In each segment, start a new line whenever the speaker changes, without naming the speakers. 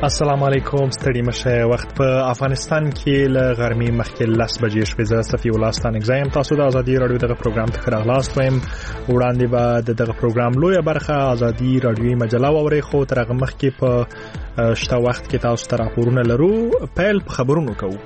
السلام علیکم. ستړي مشه. وخت په افغانستان کې له غرمې مخکې 10 بجې شوې. زه صفي الله ستانګزایم. تاسو د ازادي رادیو دغه پروګرام ته راغلاست وایم. وړاندې به دغه پروګرام لویه برخه ازادي رادیوي مجله ووري، خو تر هغه مخکې په شته وخت کې تاسو ته راپورونه لرو. پیل په خبرونو کوو.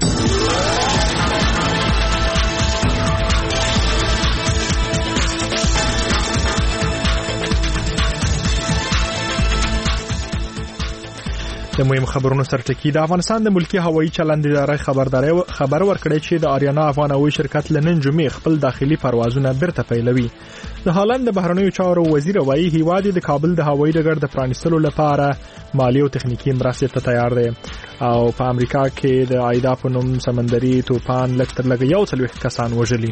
د مهم خبرونو سرټکی د افغانستان د ملکی هوایي چلند ادارې خبر ورکړی چې د آریانا افغان هوایي شرکت لنن جمعې خپل داخلي پروازونه بیرته پیلوي. د هالند د بهرنیو چارو وزیر وایي هیواد د کابل د هوایي ډګر د پرانیستلو لپاره مالی او تخنیکی مرستې ته تیار دی. او په امریکا کې د عایدا په نوم سمندري توپان لږ تر لږه 140 کسان وژلي.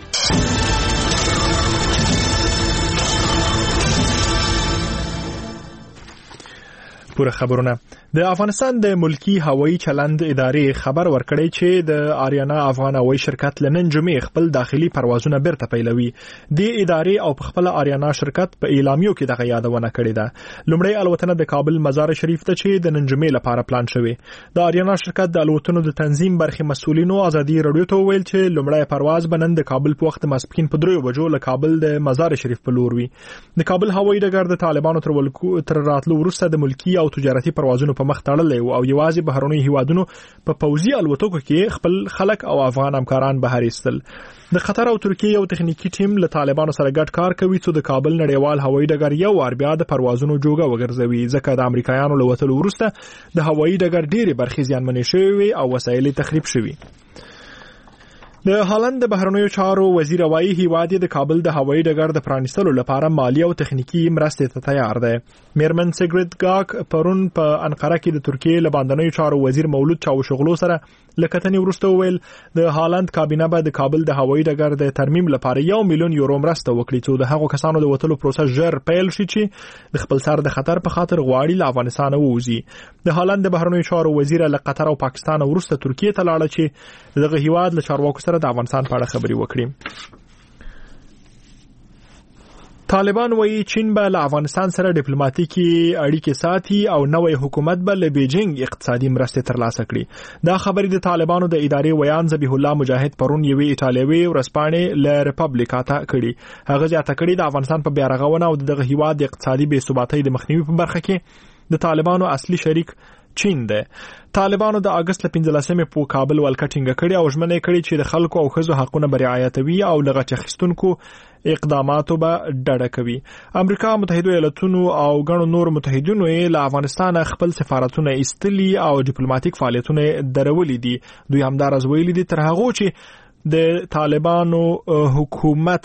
پوره خبرونه. د افغانستان د ملکی هوایي چلند ادارې خبر ورکړی چې د آریانا افغان هوایي شرکت لنن جمعې خپل داخلي پروازونه بیرته پیلوي. د ادارې او په خپل آریانا شرکت په اعلامیو کې دغه یادونه کړې ده. لومړی الوتنه د کابل مزار شریف ته چې د نن جمعې لپاره پلان شوی. د آریانا شرکت د الوتنو د تنظیم برخې مسؤلینو ازادي رادیو ته ویل چې لومړی پرواز بنن د کابل په وخت ماسپښین په 3 بجو له کابل د مزار شریف په لور وي. د کابل هوایي ډګر د طالبانو تر راتلو وروسته د ملکی او تجارتي پروازونو په مخ تړلې او یوازې بهرنیو هیوادونو په پوځي الوتکو کې خپل خلک او افغان همکاران بهر ایستل. د قطر او ترکیه یو تخنیکی ټیم له طالبانو سره ګډ کار کوي چې د کابل نړیوال هوایي ډګر یو وار بیا د پروازونو جوګه وګرځوي، ځکه د امریکایانو له وتلو وروسته د هوایي ډګر ډېری برخې زیانمنې شوې او وسایل تخریب شوي. د هالند د بهرنیو چارو وزیر وایي هیواد د کابل د هوایي ډګر د پرانیستلو لپاره مالی او تخنیکی مرستې ته تیار دی. میرمن سیګریت گاک پرون په انقره کې د ترکیه له باندنیو چارو وزیر مولود چاوشغلو سره لکتنې ورسته ویل د هالند کابینه به د کابل د هوایي ډګر د ترمیم لپاره 1 میلیون یورو مرسته وکړي چې د هغو کسانو د وتلو پروسه ژر پیل شي چې د خپل سر د خطر په خاطر غواړي له افغانستان ووځي. د هالند د بهرنیو چارو وزیر له قطر او پاکستان ورسته ترکیه ته لاړ چې دغه هیواد له چارواکو د افغانستان په اړه خبري وکړي. طالبان وایي چین به له افغانستان سره ډیپلوماټیکي اړیکې ساتي او نوې حکومت به له بیجینګ اقتصادي مرستې ترلاسه کړي. دا خبرې د طالبانو د ادارې ویان ذبیح الله مجاهد پرون یوې ایټالوي ورځپاڼې له ریپبلیکا ته کړي. هغه زیاته کړي د افغانستان په بیارغونه او دغه هیواد د اقتصادي بې ثباتۍ د مخنیوي په برخه کې د طالبانو اصلي شریک چین ده. طالبانو د اگست 15 په کابل ولکټینګ کړي او ژمنه کړي چې د خلکو او ښځو حقونه به رعایتوي او لغت اخیستونکو اقداماتو به ډډه کوي. امریکا متحده ایالاتونو او ګڼو نور متحدینو له افغانستان خپل سفارتونه ایستلي او ډیپلوماټیک فعالیتونه درولي دي. دوی همدارز ویلي دي تر هغه چې د طالبانو حکومت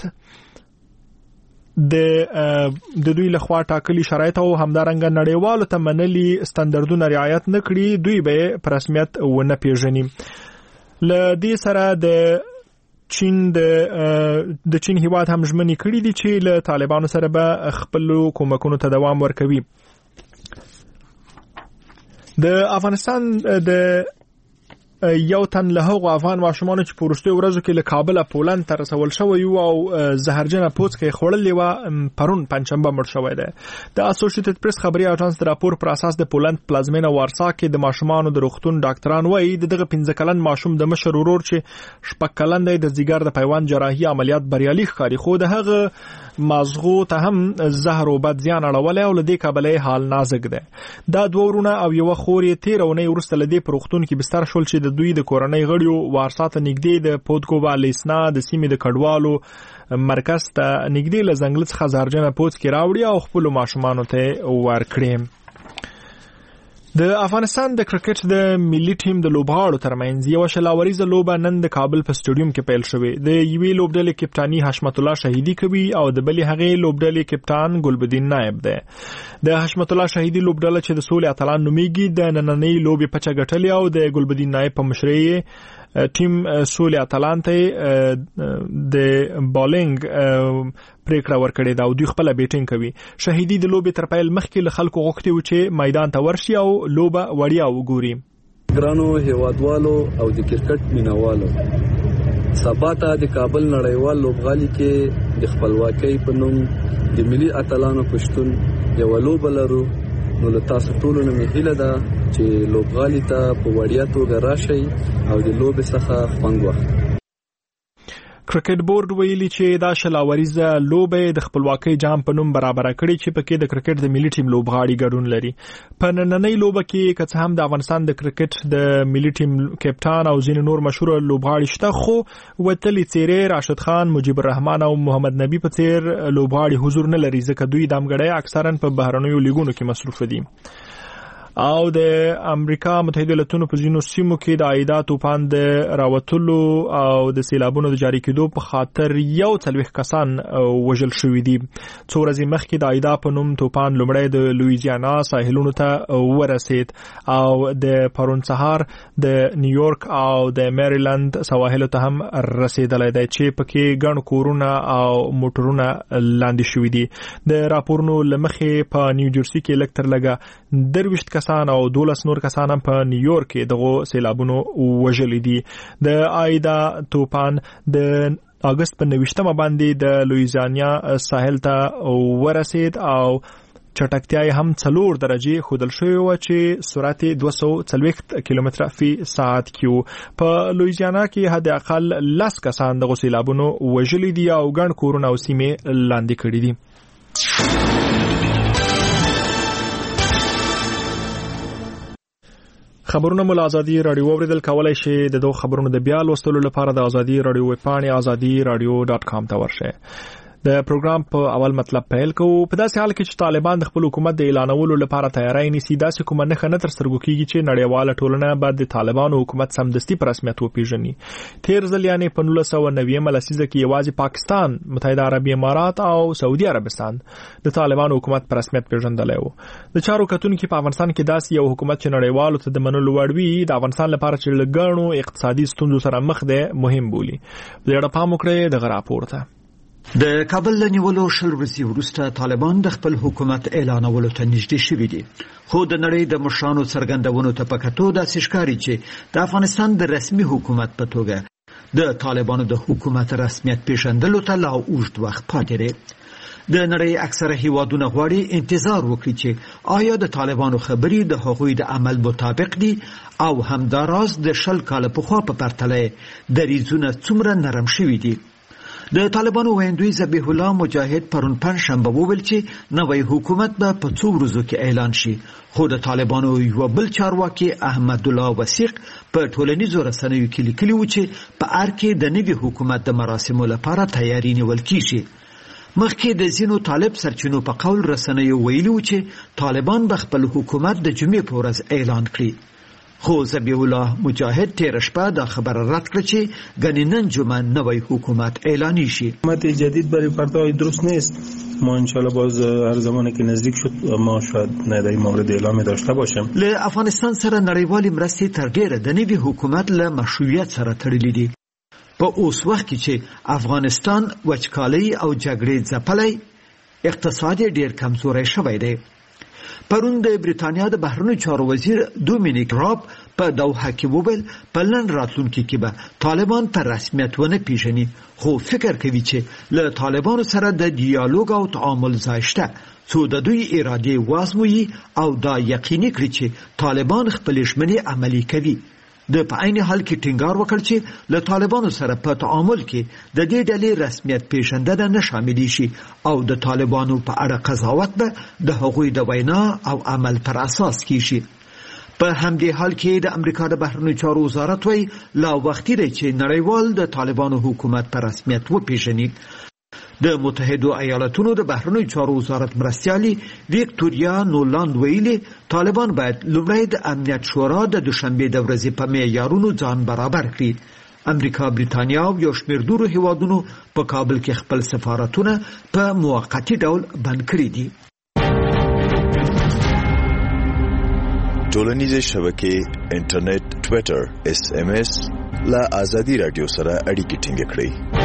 د دوی لخوا ټاکلي شرایط او همدارنګه نړیوالو ته منلي ستاندردونه رعایت نه کړي، دوی به په رسمیت ونه پیژني. له دې سره د چین هیواد هم ژمنې کړي دي چې له طالبانو سره به خپل کومکونو ته دوام ورکوي. د افغانستان د یو تن له هغو افغان ماشومانو چې په وروستیو ورځو کې له کابل پولند ته رسول شوی او زهرجنه پوڅکه خوړلې و پرون پنځشنبه مړ شوی دی. د اسوسییټډ پریس خبري اژانس د راپور پر اساس د پولند پلازمینه وارسا کې د ماشومانو د روغتون ډاکټران وایي دغه 15 کلن ماشوم د مشر ورور چې شپږ کلن دی د ځیګر د پیوند جراحي عملیات بریالي ښکاري، خو د هغه مازغو ته هم زهر او بد زیان اړولی او له دې کبله حال نازک دی. دا دوه ورونه او یو خور یې 13 اونۍ وروسته له دې په روغتون کې بستر شول چې د دوی د کورنۍ غړیو وارسا ته نږدې د پودکووا لیسنا د سیمې د کډوالو مرکز ته نږدې له ځنګل څخه زهرجنه پوڅکې راوړي او خپلو ماشومانو ته ورکړي. د افغانستان د کرکټ د ملي ټیم د لوبغاړو ترمنځ یو شلاوریزه لوبه نن د کابل په سټیډیوم کې پیل شوې. د یوې لوبډلې کپټانی حشمت الله شهیدی کوي او د بلې هغې لوبډلې کپټان ګلبدین نائب دی. د حشمت الله شهیدی لوبډله چې د سولې اتلان نومیږي د نننۍ لوبې پچه ګټلې او د ګلبدین نائب په مشرۍ ټیم سولې اتلان ته د بالینګ پریکړه ورکړې ده او دوی خپل بیټینګ کوي. شهیدی د لوبې تر پیل مخکې له خلکو غوښتي و چې میدان ته ورشي او لوبه وړیا وګوري.
ګرانو هیوادوالو او د کرکټ مینوالو، سبا ته د کابل نړیوال لوبغالي کې د خپلواکۍ په نوم د ملي اتلانو پښتون یو لوبه لرو. نو له تاسو ټولو نه هیله ده چې لوبغالي ته په وړیا توګه راشي او د لوبې څخه خوند واخلي.
کرکټ بورډ ویلي چې دا شلاوریزه لوبه د خپلواکۍ جام په نوم برابر کړي چې پکې د کرکټ د ملي ټیم لوبغاړي ګډون لري. په نننۍ لوبه کې که څه هم د افغانستان د کرکټ د ملي ټیم کپټان او ځینې نور مشهور لوبغاړي شته، خو وتلي څیرې راشد خان، مجيب الرحمن او محمد نبی په څیر لوبغاړي حضور نه لري ځکه دوی د امګړۍ اکثرا په بهرنیو لیګونو کې مصروف دي. او د امریکا متحده ایالاتونو په ځینو سیمو کې د عایدا طوفان د راوتلو او د سیلابونو د جاری کېدو په خاطر 41 کسان وژل شوي دي. څو ورځې مخکې د عایدا په نوم طوفان لومړی د لویزیانا ساحلونو ته ورسید او د پرون سهار د نیویورک او د میریلند سواحل ته هم رسیدلی دی چې پکې ګڼ کورونه او موټرونه لاندې شوي دي. د راپورونو لمخې په نیوجرسي کې لکتر لګه 23 کسان او 12 نور کسان هم په نیویورک کې دغه سیلابونو وژلي دي. د عایدا طوفان د اگست په 29 باندې د لویزیانا ساحل ته ورسید او چټکتیا هم 4 درجه خودل شوی و چې سرعت 240 کیلومتر فی ساعت کیو. په لویزیانا کې حد اقل 10 کسان د سیلابونو وژلي دي او ګڼ کورونه او سیمې لاندې کړي دي. خبرونه مول ازادي رادیو اوریدل کولای شي. د دوه خبرونو د بیا لوستلو لپاره د ازادي رادیو ویب پاڼې azadiradio.com ته ورشئ. د پروګرام په اول مطلب پیل کوو. په داسې حال کې چې طالبان د خپل حکومت د اعلانولو لپاره تیاری نیسي، داسې کومه نښه نه تر سترګو کیږي چې نړیواله ټولنه بعد د طالبانو حکومت سمدستي په رسمیت وپیژني. تیر ځل یعنی په 1990 لسیزه کې یوازې پاکستان، متحده عربي امارات او سعودي عربستان د طالبانو حکومت په رسمیت پیژندلی و. د چارو کتونکو په افغانستان کې داسې یو حکومت چې نړیوالو ته د منلو وړ وي د افغانستان لپاره چې لګڼو اقتصادي ستونزو سره مخ دی مهم بولي. د پام وکړئ د راپور ته.
د کابل له نیولو شل ورځې وروسته طالبان د خپل حکومت اعلانولو ته نږدې شوي دي، خو د نړۍ د مشرانو څرګندونو ته په کتو داسې ښکاري چې د افغانستان د رسمي حکومت په توګه د طالبانو د حکومت رسمیت پیژندلو ته لا اوږد وخت پاتې دی. د نړۍ اکثره هیوادونه غواړي انتظار وکړي چې آیا د طالبانو خبرې د هغوی د عمل مطابق دي او همداراز د 10 کال پخوا په پرتله دریځونه څومره نرم شوي دي. د طالبانو ویندوی ذبیح الله مجاهد پرون پنځشنبه وویل چې نوی حکومت به په 2 ورځو کې اعلان شي، خو د طالبانو یو بل چارواکي احمد الله وثیق په ټولنیزو رسنیو کې لیکلي و چې په ار کې د نوي حکومت د مراسمو لپاره تیاری نیول کیږي. مخکې د زینو طالب سرچینو په قول رسنیو ویلي و چې طالبان به خپل حکومت د جمعې په ورځ اعلان کړي، خو ذبیح الله مجاهد تیر شپه دا خبر رد کړ چې گنی نن جمعه نوی حکومت اعلانی شي.
حکومت جدید برای پرتای درست نیست. ما انشالله باز هر زمانی که نزدیک شد ما شاید ندای مورد اعلام داشته باشیم.
له افغانستان سره نړیوالې مرستې تر ډیره د نوي حکومت له مشروعیت سره تړلې دي. په اوس وخت کې چې افغانستان وچکالۍ او جګړې ځپلی، اقتصاد ډیر کمزوری شوی دی. پرون د بریتانیا د بهرنیو چارو وزیر دومینیک راب په دوحه کې وویل په لن راتلونکي کې به طالبان په رسمیت ونه پیژني، خو فکر کوي چې له طالبانو سره د ډیالوګ او تعامل ځای شته څو د دوی ارادې وازموي او دا یقیني کړي چې طالبان خپل ژمنې عملي کوي. د په عین حال کې ټینګار وکړ چې له طالبانو سره په تعامل کې د دې ډلې رسمیت پیژندنه نه شامل شي او د طالبانو په اړه قضاوت به د هغوی د وینا او عمل پر اساس کیږي. په همدې حال کې د امریکا د بهرنیو چارو وزارت وایي لا وختي دی چې نړیوال د طالبانو حکومت په رسمیت وپیژني. د متحده ایالاتونو د بهرنیو چارو وزارت مرستیالي ویکټوریا نولاند ویلي طالبان باید لومړی د امنیت شورا د دوشنبې د ورځې په معیارونو ځان برابر کړي. امریکا، بریتانیا او یو شمېر نورو هیوادونو په کابل کې خپل سفارتونه په موقتي ډول بند کړي دي.
ټولنیزې شبکې، انټرنیټ، ټویټر، SMS لا ازادي رادیو سره اړیکې ټینګ کړئ.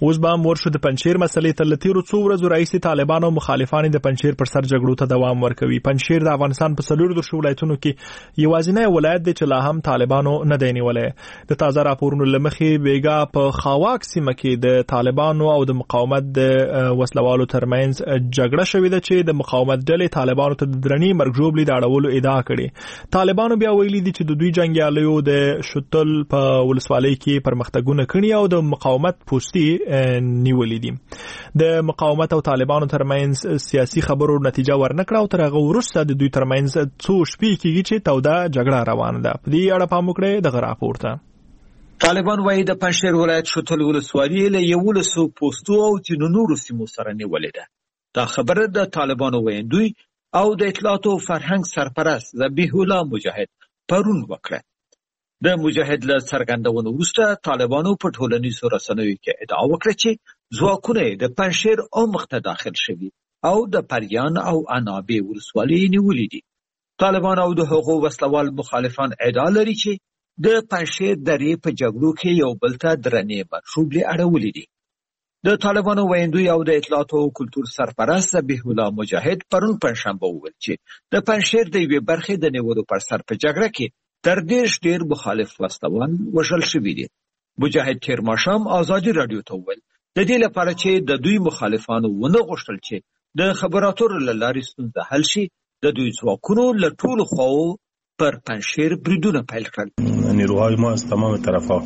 اوس به ورشو د پنځیر مسلې تل تیرو څو ورځې رئیس طالبانو مخالفان د پنځیر پر سر جګړو ته دوام ورکوي. پنځیر د افغانستان په څلورو د ولایتونو کې یوازینی ولایت دی چې لا هم طالبانو نه دی نیولې. د تازه راپورونو لمخې بیګا په خاواک سیمه کې د طالبانو او د مقاومت د وسلوالو ترمنځ جګړه شوې ده چې د مقاومت ډلې طالبانو ته د درنې مرګ ژوبلې د اړولو ادعا کړې. طالبانو بیا ویلي دي چې د دوی جنگیالیو د شتل په ولسوالۍ کې پرمختګونه کړي او د مقاومت پوسټي نیولې دي. د مقاومت او طالبانو ترمنځ سیاسي خبرو نتیجه ورنکړه او تر هغه وروسته د دوی ترمنځ څو شپې کېږي چې توده جګړه روانه ده. په دې اړه پام وکړئ دغه راپور ته.
طالبان وايي د پنځیر ولایت شتل ولسوالۍ له 1100 پوسټو او 300 سیمو سره نیولې ده. دا خبره د طالبانو ویندوی او د اطلاعات او فرهنګ سرپرست ذبیح الله مجاهد پرون وکړه. د مجاهد له څرګندونو وروسته طالبانو په ټولنیزو رسنیو کې ادعا وکړه چې ځواکونه د پنځیر عمق ته داخل شوي او د پریان او عنابې ولسوالۍ نیولې دي. طالبان او د هغو وسلوال مخالفان ادعا لري چې د پنځیر درې په جګړو کې یو بل ته درنې مرشوبلې اړولې دي. د طالبانو ویندوی او د اطلاعات او کلتور سرپرست ذبیح الله مجاهد پرون پنځشنبه وویل چې د پنځیر د یوې برخې د نیولو پر سر په جګړه کې تر ډیر مخالف وسلوال وژل شوي دي. مجاهد تیر ماښام ازادي رادیو ته وویل د دې لپاره چې د دوی مخالفانو ونه غوښتل چې د خبراتو له لارې ستونزه حل شي، د دوی ځواکونو له ټولو خواو پر پنځیر بریدونه پیل کړل.
نیروهای ما از تمام طرفا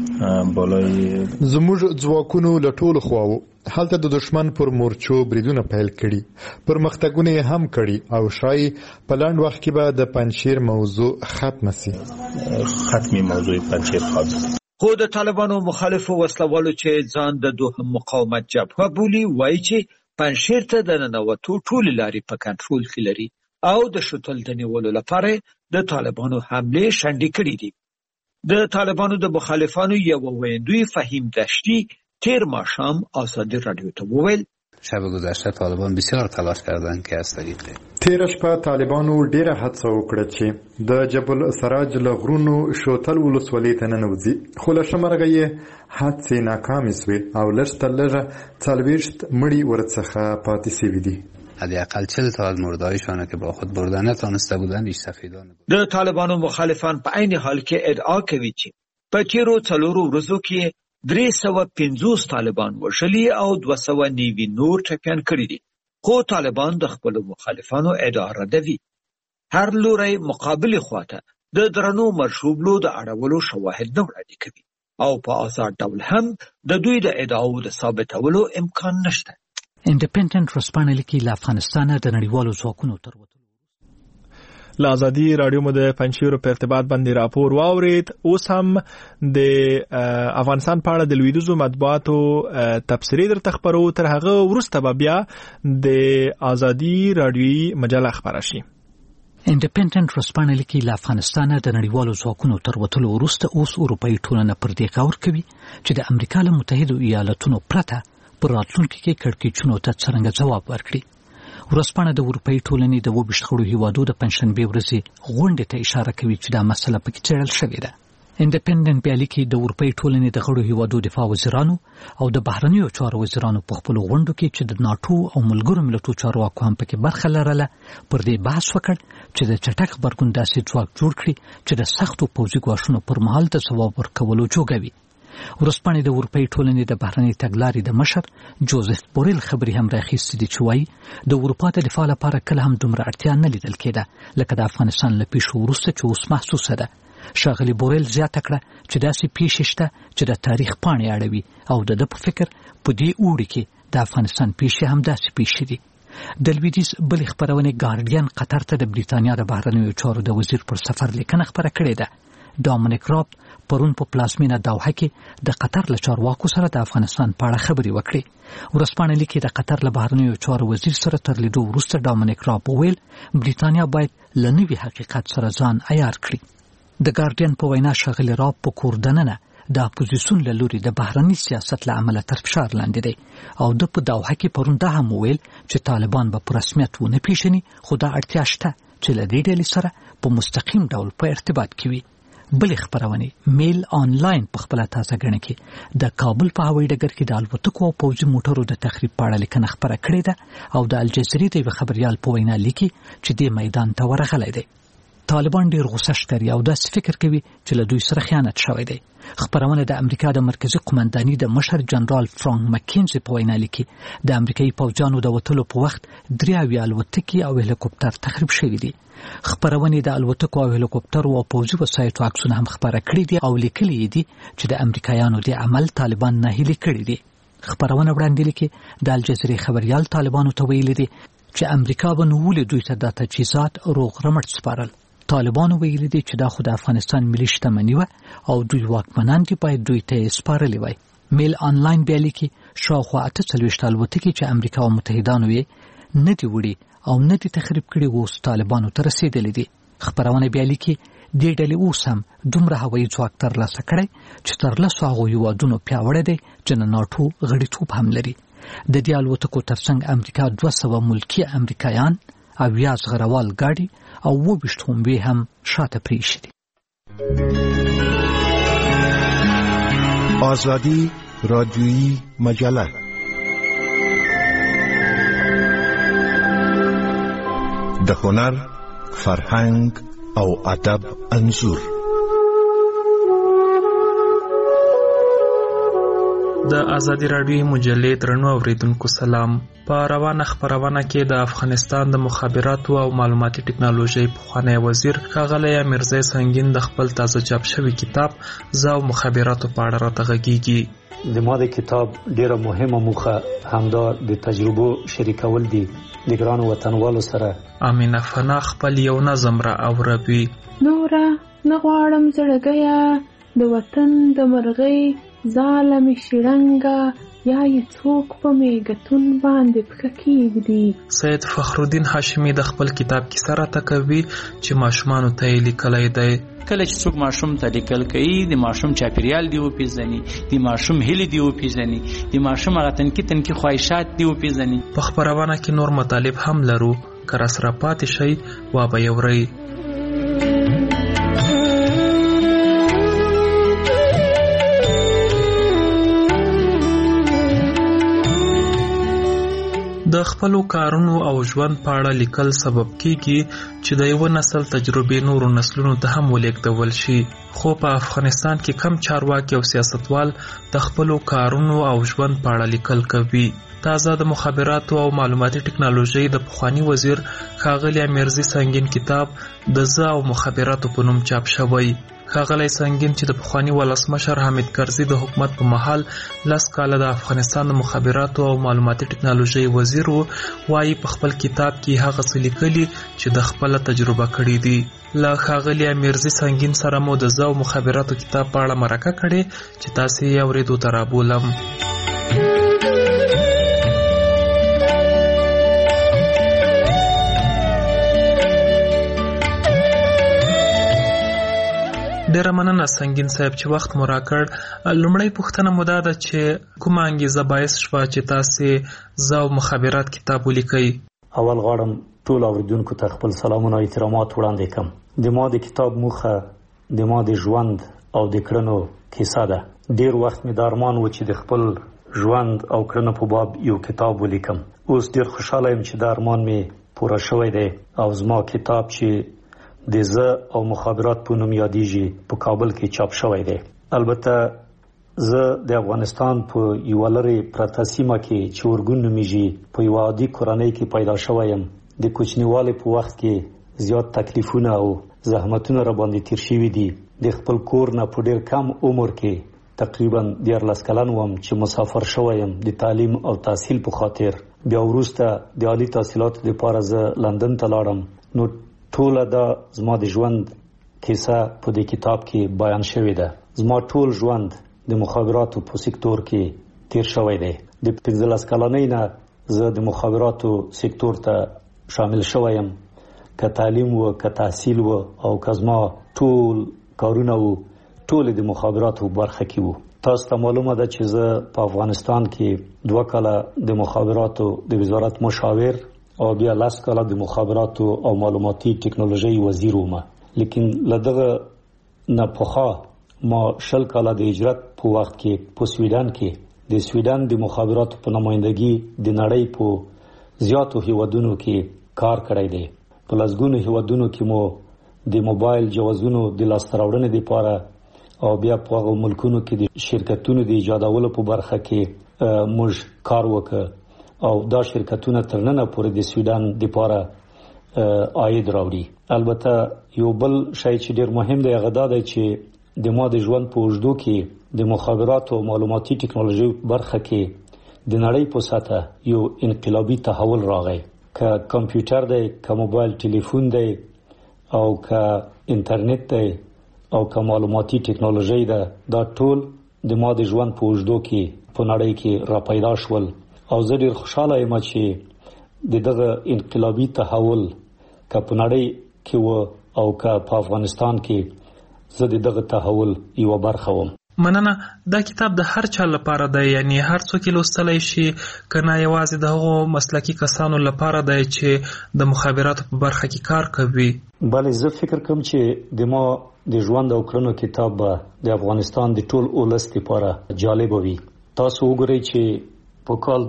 بالای
زموږ ځواکونو له ټولو خواو هلته د دشمن پر مورچو بریدونه پیل کړي، پرمختګونه یې هم کړي او شایي په لنډ وخت کې به د پنځیر موضوع ختمه سي.
ختمي موضوع پنځیر خالص.
خو د طالبانو مخالفو وسلوالو چې ځان د دوهم مقاومت جبهه بولي وایي چې پنځیر ته د ننوتو ټول لارې په کنټرول کې لري او د شتل د نیولو لپاره د طالبانو حمله شنډې کړې دي. د طالبانو د مخالفانو یو ویندوی فهیم دشتی تیر ماښام آزادی رادیو ته وویل
شب گذشته طالبان بسیار تلاش کردند که از طریق
تیر شپه طالبانو ډیره هڅه وکړه چې د جبل سراج له غرونو شوتل ولسوالۍ ته ننوځي، خو له شمرغه یې هڅې ناکامې سوې او لږ تر لږه 40 مړي ورڅخه پاتې سوي دي.
حداقل 40 تا از مردهایشان که با خود بردن نتوانسته بودند استفاده بود.
د طالبانو مخالفان په عین حال کې ادعا کوي چې په تیرو 4 ورځو کې 350 طالبان وژلي او 290 نور ټپیان کړي دي. خو طالبان د خپل مخالفانو ادعا ردوي. هر لوري مقابل خواته د درنو مرشوبلو د اړولو شواهد نه وړاندې کوي او په آزاد ډول هم د دوی د ادعاو د ثابتولو امکان نشته.
انډیپندنت ورسپانه لیکي له افغانستانه د نړیوالو ځواکونو تر وتلو.
له ازادي رادیو مو د پنځیرو په ارتباط باندې راپور واورید. اوس هم د افغانستان په اړه د لویدیځو مطبوعاتو تبصرې درته خبرو، تر هغه وروسته به بیا د ازادي رادیوي مجله خبره شي.
انډیپندنت ورسپانه لیکي له افغانستانه د نړیوالو ځواکونو تر وتلو وروسته اوس اروپایي ټولنه پر دې غور کوي چې د امریکا له متحدو ایالاتونو پرته پر راتلونکي کې کړکېچونو ته څرنګه ځواب ورکړي. ورځپاڼه د اروپایي ټولنې د 22 غړو هیوادو د پنځشنبې ورځې غونډې ته اشاره کوي چې دا مسله پکې څېړل شوې ده. انډیپندنت بیا لیکي د اروپایي ټولنې د غړو هیوادو دفاع وزیرانو او د بهرنیو چارو وزیرانو په خپلو غونډو کې چې د ناټو او ملګرو ملتونو چارواکو هم پکې برخه لرله پر دې بحث وکړ چې د چټک غبرګون داسې ځواک جوړ کړي چې د سختو پوځي ګواښونو پر مهال د ځواب ورکولو جوګه وي. ورځپاڼې د اروپایي ټولنې د بهرنۍ تګلارې د مشر جوزف بوریل خبرې هم راخیستې دي چې وایي د اروپا د دفاع لپاره کله هم دومره اړتیا نه لیدل کېده لکه د افغانستان له پیښو وروسته چې اوس محسوسه ده. ښاغلي بوریل زیاته کړه چې داسې پیښې شته چې د تاریخ پاڼې اړوي او د ده په فکر په دې اوړي کې د افغانستان پیښې هم داسې پیښې دي. د لویدیځ بلې خپرونې ګارډین قطر ته د بریتانیا د بهرنیو چارو د وزیر پر سفر لیکنه خپره کړې ده. ډومینیک راب پرون په پلازمینه دوحه کې د قطر له چارواکو سره د افغانستان په اړه خبرې وکړې. ورځپاڼه لیکي د قطر له بهرنیو چارو وزیر سره تر لیدو وروسته ډومینیک راب وویل بریتانیا باید له نوي حقیقت سره ځان عیار کړي. د ګارډین په وینا ښاغلي راب په کور دننه د اپوزیسیون له لوري د بهرني سیاست له امله تر فشار لاندې دی او د په دوحه کې پرون دا هم وویل چې طالبان به په رسمیت ونه پیژني، خو دا اړتیا شته چې له دې ډلې سره په مستقیم ډول په ارتباط کې وي. بل خبرونه میل آنلاین په خپل تازه غنه کې د کابل په هوایي ډګر کې د الوتکو او پوځي موټرو د تخریب په اړه لیکنه خبره کړې ده او د الجزیرې د خبريال په وینا لیکي چې د میدان ته ورغلی دی. طالبان ډیر غوسه ښکاري او داسې فکر کوي چې له دوی سره خیانت شوی دی. خبرونه د امریکا د مرکزی قومنداني د مشر جنرال فرانک مکینزي په وینا لیکي د امریکایي پوځیانو د وټلو په وخت 3 الوتکې او هلیکوپټر تخریب شوي دي. خبرونه د الوتکو او هلیکوپټر او پوځي وسایطو عکسونه هم خبره کړي دي او لیکلي دي چې د امریکایانو د عمل طالبان نه هلي کړي دي. خبرونه وړاندې لیکي د الجزیرې خبريال طالبانو ته ویلي دي چې امریکا به نو ولې دوی ته د تجهیزات روغ رمټ سپارل. طالبانو ویلي دي چې دا خو د افغانستان ملي شتمني و او دوی واکمنان دي باید دوی ته سپارلې وای. میل آنلاین بیا لیکي شاوخوا 48 الوتکې چې امریکا او متحدانو یې نه دي وړي او نه دي تخریب کړي اوس طالبانو ته رسیدلې دي. خبرونه بیا لیکي د ډلې اوس هم دومره هوایي ځواک ترلاسه کړی چې تر 10 هغو هیوادونو پیاوړی دی چې د ناټو غړیتوب هم لري. د دې الوتکو ترڅنګ امریکا 200 ملکی امریکایان او 10 غروال ګاډي او 20 همبي هم شاته پریښي دي.
آزادی رادیویی مجله د هنر، فرهنګ او ادب انځور.
د آزادی رادیویی مجلې درنو اوریدونکو سلام. په روانه خبرونه کې د افغانستان د مخابراتو او معلوماتي ټکنالوژي پخوانی وزیر ښاغلی میرزا سنگین د خپل تازه چاپ شوی کتاب زاو مخابراتو په اړه راته غږیږي.
د ما د کتاب ډیره مهمه موخه همدا د تجربو شریکول دي د ګرانو وطنوالو سره.
امینه فنا خپل یو نظم را اوروي.
نوره نغواړم زړګیا د وطن د مرغۍ ظالم شړنګا یا یې څوک په میګتون باندې پښه کېږدي.
سید فخرالدین هاشمي د خپل کتاب کې سره تکوي چې ماشومانو ته یې لیکلی دی.
کله چې څوک ماشوم ته لیکل کوي د ماشوم چاپیریال دی وپیژني، د ماشوم هیلې دی وپیژني، د ماشوم هغه تنکي خواهشات دی وپیژني.
په خبرونه کې نور مطالب هم لرو که راسره پاتې شئ وا به یې اورئ. د خپلو کارونو او ژوند په اړه لیکل سبب کیږي چې د یو نسل تجربې نورو نسلونو ته هم ولېږدول شي. خو په افغانستان کې کم چارواکي او سیاستوال د خپلو کارونو او ژوند په اړه لیکل کوي. تازه د مخابراتو او معلوماتي ټکنالوژي د پخوانی وزیر ښاغلی میرزا سنگین کتاب د زه او مخابراتو په نوم چاپ شوی. ښاغلی سنگین چې د پخوانی ولسمشر حامد کرزي د حکومت په مهال 10 کاله د افغانستان د مخابراتو او معلوماتي ټکنالوژي وزیر و، وايي په خپل کتاب کې هغه څه لیکلي چې د خپل تجربه کړې دي. له ښاغلی میرزا سنگین سره مو د زه او مخابراتو کتاب په اړه مرکه کړې چې تاسو یې اورېدو ته رابولم. ډیره مننه سنگین صاحب چې وخت مو راکړ. لومړی پوښتنه مو دا ده چې کومه انګیزه باعث شوه چې تاسې زه او مخابرات کتاب ولیکئ؟
اول غواړم ټول اوریدونکو ته خپل سلامونه او احترامات وړاندې کړم. د ما د کتاب موخه د ما د ژوند او د کړنو کیسه ده. ډیر وخت مې د ارمان و چې د خپل ژوند او کړنو په باب یو کتاب ولیکم. اوس ډیر خوشاله یم چې د ارمان مې پوره شوی دی او زما کتاب چې د زه او مخابرات په نوم یادیږي په کابل کې چاپ شوی دی. البته زه د افغانستان په یو لرې پرته سیمه کې چې ورګون نومیږي په یو عادي کورنۍ کې پیدا شوی یم. د کوچنیوالي په وخت کې زیات تکلیفونه او زحمتونه را باندې تیر شوي دي. د خپل کور نه په ډیر کم عمر کې تقریبا 14 کلن وم چې مسافر شوی یم د تعلیم او تحصیل په خاطر. بیا وروسته د عالی تحصیلاتو لپاره زه لندن ته لاړم. نو ټول دا زما د ژوند کیسه په دې کتاب کې بیان شوی ده. زما ټول ژوند د مخابراتو په سکتور کې تیر شوی دی. د 15 کلنۍ نه زه د مخابراتو سکتور ته شامل شوی یم. که تعلیم و، که تحصیل و او که زما ټول کارونه و ټول د مخابراتو برخه کې وو. تاسو ته معلومه ده چې زه په افغانستان کې 2 کاله د مخابراتو د وزارت مشاور او بیا 10 کاله د مخابراتو او معلوماتي ټکنالوژي وزیر وم. لیکن لدغه نه پخوا ما 10 کاله د هجرت په وخت کې په سویډن کې د سویډن د مخابراتو په نمائندګي د نړۍ په زیاتو هیوادونو کې کار کړی دی. په لسګونو هیوادونو کې مو د موبایل جوازونو د لاسته راوړنې لپاره او بیا په هغو ملکونو کې د شرکتونو د ایجادولو په برخه کې موږ کار وکړ او دا شرکتونه تر نن پورې د سویډن لپاره عاید راوړي. البته یو بل شی چې ډیر مهم دی هغه دا دی چې د ما د ژوند په اوږدو کې د مخابراتو او معلوماتي ټکنالوژي برخه کې د نړۍ په سطحه یو انقلابي تحول راغی. که کمپیوټر دی، که موبایل ټلیفون دی او که انټرنیټ دی او که معلوماتي ټکنالوژي ده، دا ټول د ما د ژوند په اوږدو کې په نړۍ کې را پیدا شول او زه ډیر خوشاله یم چې دغه انقلابي تحول که په نړۍ کې و او که په افغانستان کې زه دغه تحول یو برخه وم.
مننه. دا کتاب د هر چا لپاره دی، یعنی هر څوک لوستلی شي، کنه یوازې د هغو مسلکي کسانو لپاره دی چې د مخابراتو په برخه کې کار کوي؟
بله، زه فکر کوم چې د ما د ژوند او کړنو کتاب به د افغانستان د ټول ولس لپاره جالب وي. تاسو وګورئ چې په کال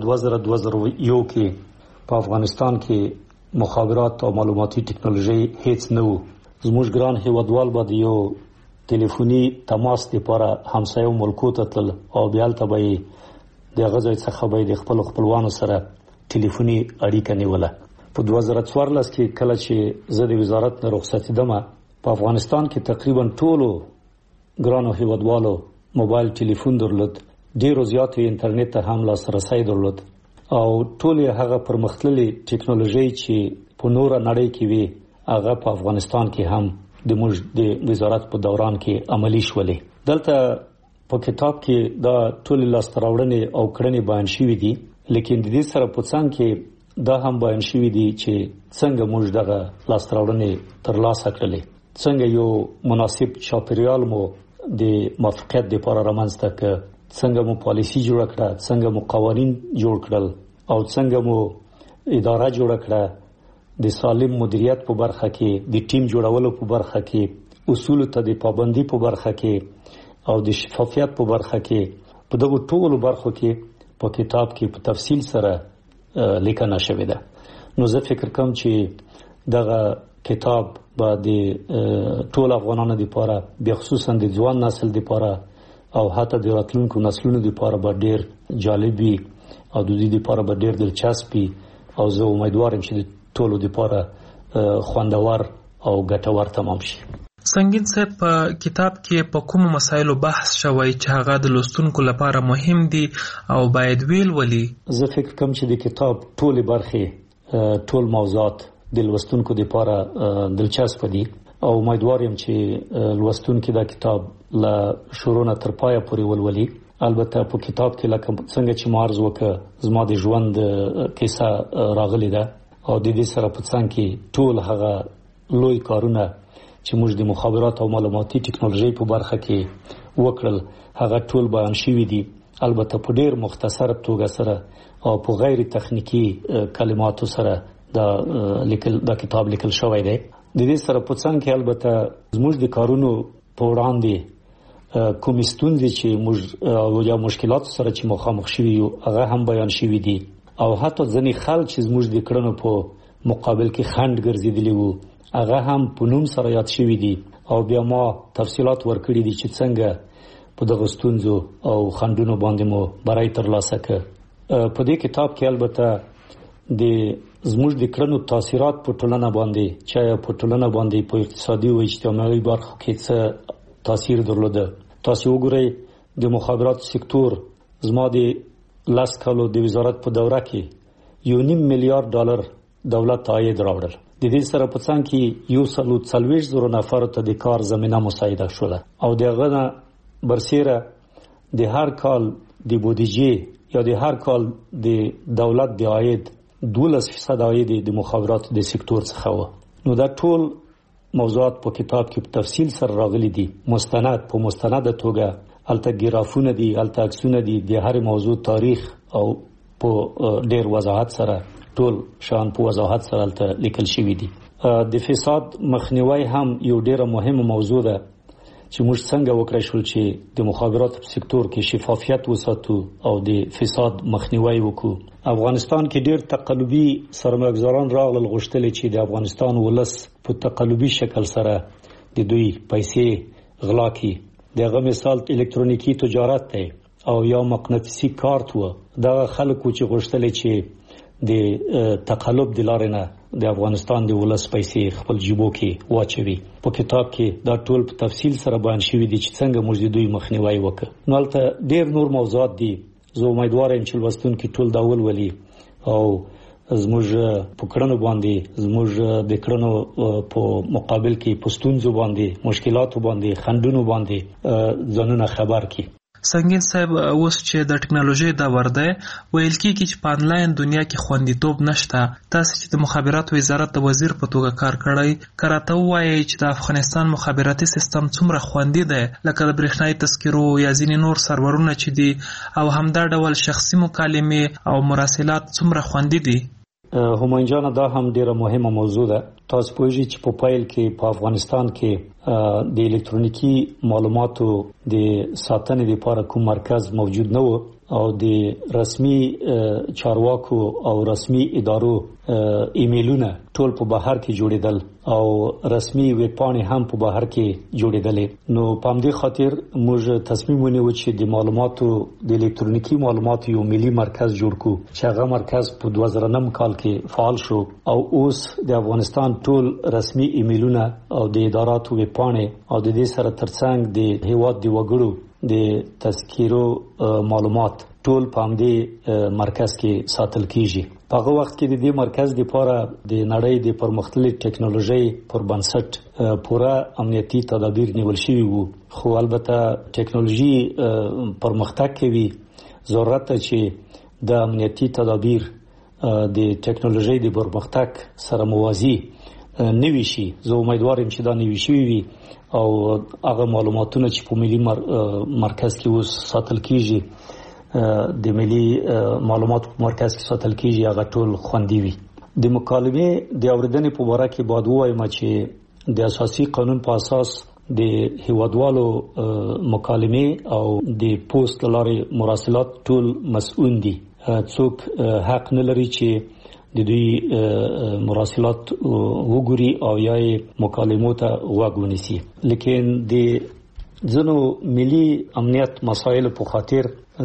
2001 کې په افغانستان کې مخابرات او معلوماتي ټکنالوژي هیڅ نه و. زموږ ګران هیوادوال به د یو ټلیفوني تماس لپاره همسایو ملکو ته تلل او بیا هلته به یې د هغه ځای څخه به یې د خپلو خپلوانو سره ټلیفوني اړیکه نیوله. په 2014 کې کله چې زه د وزارت نه رخصتېدم، په افغانستان کې تقریبا ټولو ګرانو هیوادوالو موبایل ټلیفون درلود، ډیرو زیاتو انټرنیټ ته هم لاسرسی درلود او ټولې هغه پرمختللې ټکنالوژي چې په نوره نړۍ کې وي هغه په افغانستان کې هم د موږ د وزارت په دوران کې عملی شولې. دلته په کتاب کې دا ټولې لاسته راوړنې او کړنې بیان شوي دي، لیکن د دې سره په څنګ کې دا هم بیان شوي دي چې څنګه موږ دغه لاسته راوړنې ترلاسه کړلې، څنګه یو مناسب چاپیریال مو د موافقت لپاره رامنځته کړ، څنګه مو پالیسی جوړ کړه، څنګه مو قوانین جوړ کړل او څنګه مو اداره جوړ کړه، د سالم مدیریت په برخه کې، د ټیم جوړولو په برخه کې، اصول ته د پابندۍ په برخه کې او د شفافیت په برخه کې. په دغه ټولو برخو کې په کتاب کې په تفصیل سره لیکنه شوې ده. نو زه فکر کوم چې دغه کتاب به د ټول افغانانو لپاره، بخصوصا د ځوان نسل لپاره او حتی د راتلونکو نسلونو لپاره به ډیر جالب وي او د دې لپاره به ډیر دلچسپ وي او زه امیدوارم چې د ټولو لپاره خوندور او ګټور تمام شي.
سنگین صاحب، په کتاب کې په کومو مسایلو بحث شوی چې هغه د لوستونکو لپاره مهم دي او باید ویلولي؟
زه فکر کوم چې د کتاب ټولې برخې، ټول موضوعات د لوستونکو لپاره دلچسپ دي او امیدوار یم چې لوستونکي دا کتاب له شروع نه تر پایه پورې ولولي. البته په کتاب کې لکه څنګه چې ما عرض وکړ، زما د ژوند کیسه راغلی ده او د دې سره په څنګ کې ټول هغه لوی کارونه چې موږ د مخابرات او معلوماتي ټکنالوژي په برخه کې وکړل هغه ټول بیان شوي دي، البته په ډیر مختصر توګه سره او په غیر تخنیکی کلماتو سره دا کتاب لیکل شوی دی. د دې سره په څنګ کې البته زموږ د کارونو په وړاندې کومې ستونزې چې موږ او یا مشکلات سره چې مخامخ شوي یو هغه هم بیان شوي دي او حتی ځینې خلک چې زموږ د کړنو په مقابل کې خنډ ګرځېدلي وو هغه هم په نوم سره یاد شوي دي او بیا ما تفصیلات ورکړي دي چې څنګه په دغه ستونزو او خنډونو باندې مو برای ترلاسه کړ. په دې کتاب کې البته د زموږ د کړنو تاثیرات په ټولنه باندې، چې په ټولنه باندې په اقتصادي او اجتماعي برخو کې څه تاثیر درلوده. تاسو وګورئ د مخابراتو سکتور زما د 10 کالو د وزارت په دوره کې $1.5 میلیارډ دولت عاید راوړل. د دې سره په څنګ کې 140,000 نفر ته د کار زمينه مساعده شوه او دغه نه برسیره د هر کال د بودیجې یا د هر کال د دولت د عاید 12% عاید د مخابراتو د سکتور څخه و. نو دا ټول موضوعات په کتاب کې په تفصیل سره راغلي دي، مستند په مستنده توګه، الته ګرافونه دي، الته عکسونه دي، د هر موضوع تاریخ او په ډیر وضاحت سره ټول شان په وضاحت سره لیکل شوی دي. د فساد مخنیوي هم یو ډیره مهمه موضوع ده چې موږ څنګه وکړای شو چې د مخابراتو په سکتور کې شفافیت وساتو او د فساد مخنیوي وکړو. افغانستان کې ډېر تقلبي سرمایه‌ګزاران راغلل غوښتل چې د افغانستان ولس په تقلبي شکل سره د دوی پیسې غلا کړي. دغه مثال الکترونیکی تجارت دی او یا مقناطیسي کارت و. دا خلکو چې غوښتل چې د تقلب د لارې نه د افغانستان د ولس پیسې خپل جیبو کې واچوي. په کتاب کې دا ټول په تفصیل سره بیان شوی دی چې څنګه موږ د دوی مخنیوي وکړو. نو هلته ډېر نور موضوعات دي. زه امیدوار یم چې لوستونکي ټول دا ولولي او زموږ په کړنو باندې زموږ د کړنو په مقابل کې په ستونزو باندې مشکلاتو باندې خنډونو باندې ځانونه خبر کړي.
سنگین صاحب اوس چې د ټکنالوژي دور دی ویل کېږي چې په انلاین دنیا کې خوندیتوب نشته. تاسو چې د مخابراتو وزارت د وزیر په توګه کار کړی کراته وایي چې د افغانستان مخابراتي سیستم څومره خوندي دی لکه د برېښنايي تذکرو یا ځینې نور سرورونه چې دي او همدا ډول شخصي مکالمې او مراسلات څومره خوندي دي.
همایون جان دا هم ډیره مهمه موضوع ده. تاسو پوهیږئ چې په پیل کې په افغانستان کې د الکترونیکی معلوماتو د ساتنې لپاره کوم مرکز موجود نه و او د رسمي چارواکو او رسمي ادارو ایمیلونه ټول په بهر کې جوړېدل او رسمي ویب پاڼې هم په بهر کې جوړېدلې. نو په همدې خاطر موږ تصمیم ونیو چې د معلوماتو د الکترونیکی معلوماتو یو ملي مرکز جوړ کړو چې هغه مرکز په 2009 کال کې فعال شو او اوس د افغانستان ټول رسمي ایمیلونه او د اداراتو ویب پاڼې او د دې سره ترڅنګ د هیواد د وګړو د تذکیرو معلومات ټول په همدې مرکز کې ساتل کیږي. په هغه وخت کې د دې مرکز لپاره د نړۍ د پرمختللې ټکنالوژي پر بنسټ پوره امنیتي تدابیر نیول شوي وو. خو البته ټکنالوژي پرمختګ کوي ضرورت ته چې د امنیتي تدابیر د ټکنالوژي د پرمختګ سره موازي نوي شي. زه امیدوار یم چې دا نوي شوي وي او هغه معلوماتونه چې په ملي مرکز کې اوس ساتل کیږي د ملي معلوماتو په مرکز کې ساتل کیږي هغه ټول خوندي وي. د مکالمې د اوریدنې په اړه کې باید ووایم چې د اساسي قانون په اساس د هیوادوالو مکالمې او د پوسټ لارې مراسلات ټول مسؤل دي. څوک حق نه لري چې د دوی مراسلات وګوري او یا مکالمو ته غوږ ونیسي. لیکن د ځینو ملي امنیت مسایل په خاطر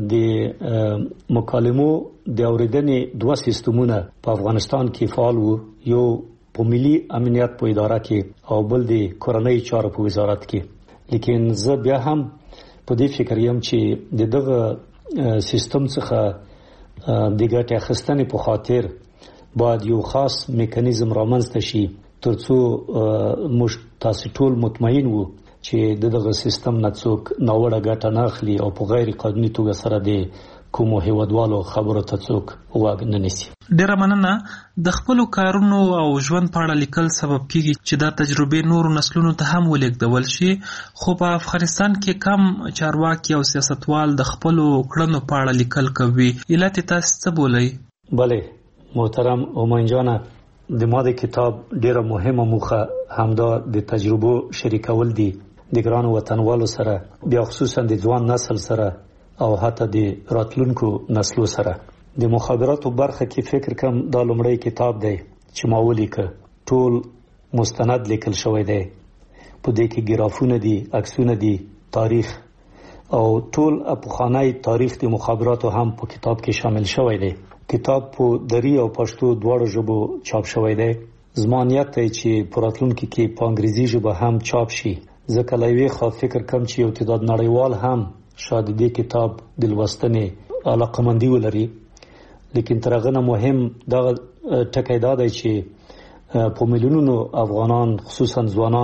د مکالمو د اوریدنې دوه سیستمونه په افغانستان کې فعال وو. یو په ملي امنیت په اداره کې او بل د کورنۍ چارو په وزارت کې. لیکن زه بیا هم په دې فکر یم چې دغه سیستم څخه د ګټې اخیستنې په خاطر باید یو خاص میکانیزم رامنځته شي ترڅو موږ تاسو ټول مطمئن وو چې دغه سیستم نه څوک ناوړه ګټه نه اخلي او په غیر قانوني توګه سره د کومو هیوادوالو خبرو ته څوک غوږ نه نیسي.
ډیره مننه. د خپل کارونو او ژوند په اړه لیکل سبب کیږي چې دا تجربې نورو نسلونو ته هم ولیږدول شي. خو په افغانستان کې کم چارواکي او سیاستوال د خپل کړنو په اړه لیکل کوي. علت تاسو څه بولئ؟
بله محترم همایون جان، د ما د کتاب ډیره مهمه موخه همدا د تجربو شریکول دي د ګرانو وطنوالو سره، بیا خصوصا د ځوان نسل سره او حتی د راتلونکو نسلو سره. د مخابراتو برخه کې فکر کوم دا لومړی کتاب دی چې ما ولیکه. ټول مستند لیکل شوی دی، په دې کې ګرافونه دي، عکسونه دي، تاریخ او ټول پخوانی تاریخ د مخابراتو هم په کتاب کې شامل شوی دی. کتاب په دری او پښتو دواړو ژبو چاپ شوی دی. زما نیت دی چې په راتلونکي کې په انګریزي ژبه هم چاپ شي. ځکه له یوې خوا فکر کوم چې یو تعداد نړیوال هم شاید دې کتاب د لوستنې علاقمندي ولري. لیکن تر هغه نه مهم دا ټکی دا دی چې په میلیونونو افغانان، خصوصا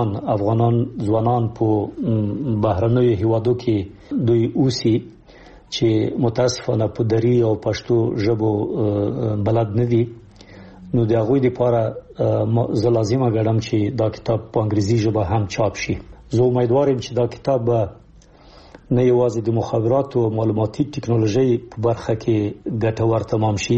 ځوانان په بهرنیو هیوادو کې دوی اوسي چې متاسفانه په دری او پښتو ژبو بلد نه دي. نو د هغوی لپاره زه لازمه ګڼم چې دا کتاب په انګریزي ژبه هم چاپ شي. زه امیدوار یم چې دا کتاب نه یوازې د مخابراتو او معلوماتي ټکنالوژي په برخه کې ګټور تمام شي،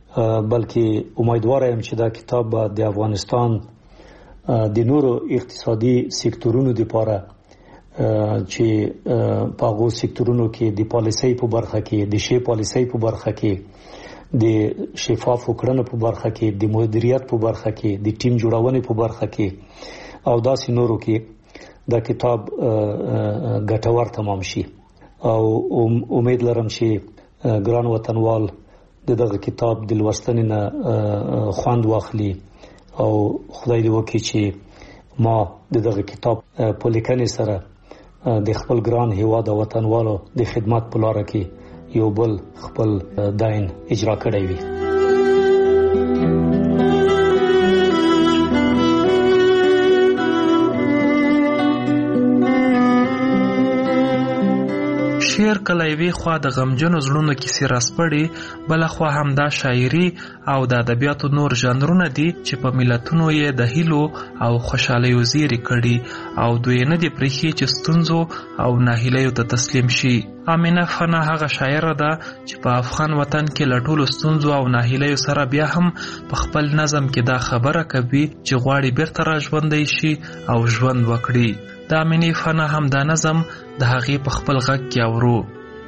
بلکې امیدوار یم چې دا کتاب د افغانستان د نورو اقتصادي سکتورونو لپاره چې په هغو سکتورونو کې د پالیسۍ په برخه کې د شی پالیسۍ په برخه کې د شفاف کړنو په برخه کې د مدیریت په برخه کې د ټیم جوړونې په برخه کې او داسې نورو کې دا کتاب ګټور تمام شي او امید لرم چې ګران وطنوال دغه کتاب د لوستنې نه خوند واخلي او خدای دې وکړي چې ما دغه کتاب په لیکنې سره د خپل ګران هیواد او وطنوالو د خدمت په لار کې یو بل خپل داین اجرا کړی وي.
شعر کله یوې خوا د غمجنو زړونو کیسې راسپړي، بل خوا هم دا شاعري او د ادبیاتو نور ژانرونه دي چې په ملتونو یې د هیلو او خوشحالیو زیری کړي او دوی نه دي پرېښي چې ستونزو او ناهیلیو ته تسلیم شي. امینه فنا هغه شاعره ده چې په افغان وطن کې له ټولو ستونزو او ناهیلیو سره بیا هم په خپل نظم کې دا خبره کوي چې غواړي بیرته را ژوندی شي او ژوند وکړي. د امینې فنا هم دا نظم د هغې په خپل غږ کې اورو.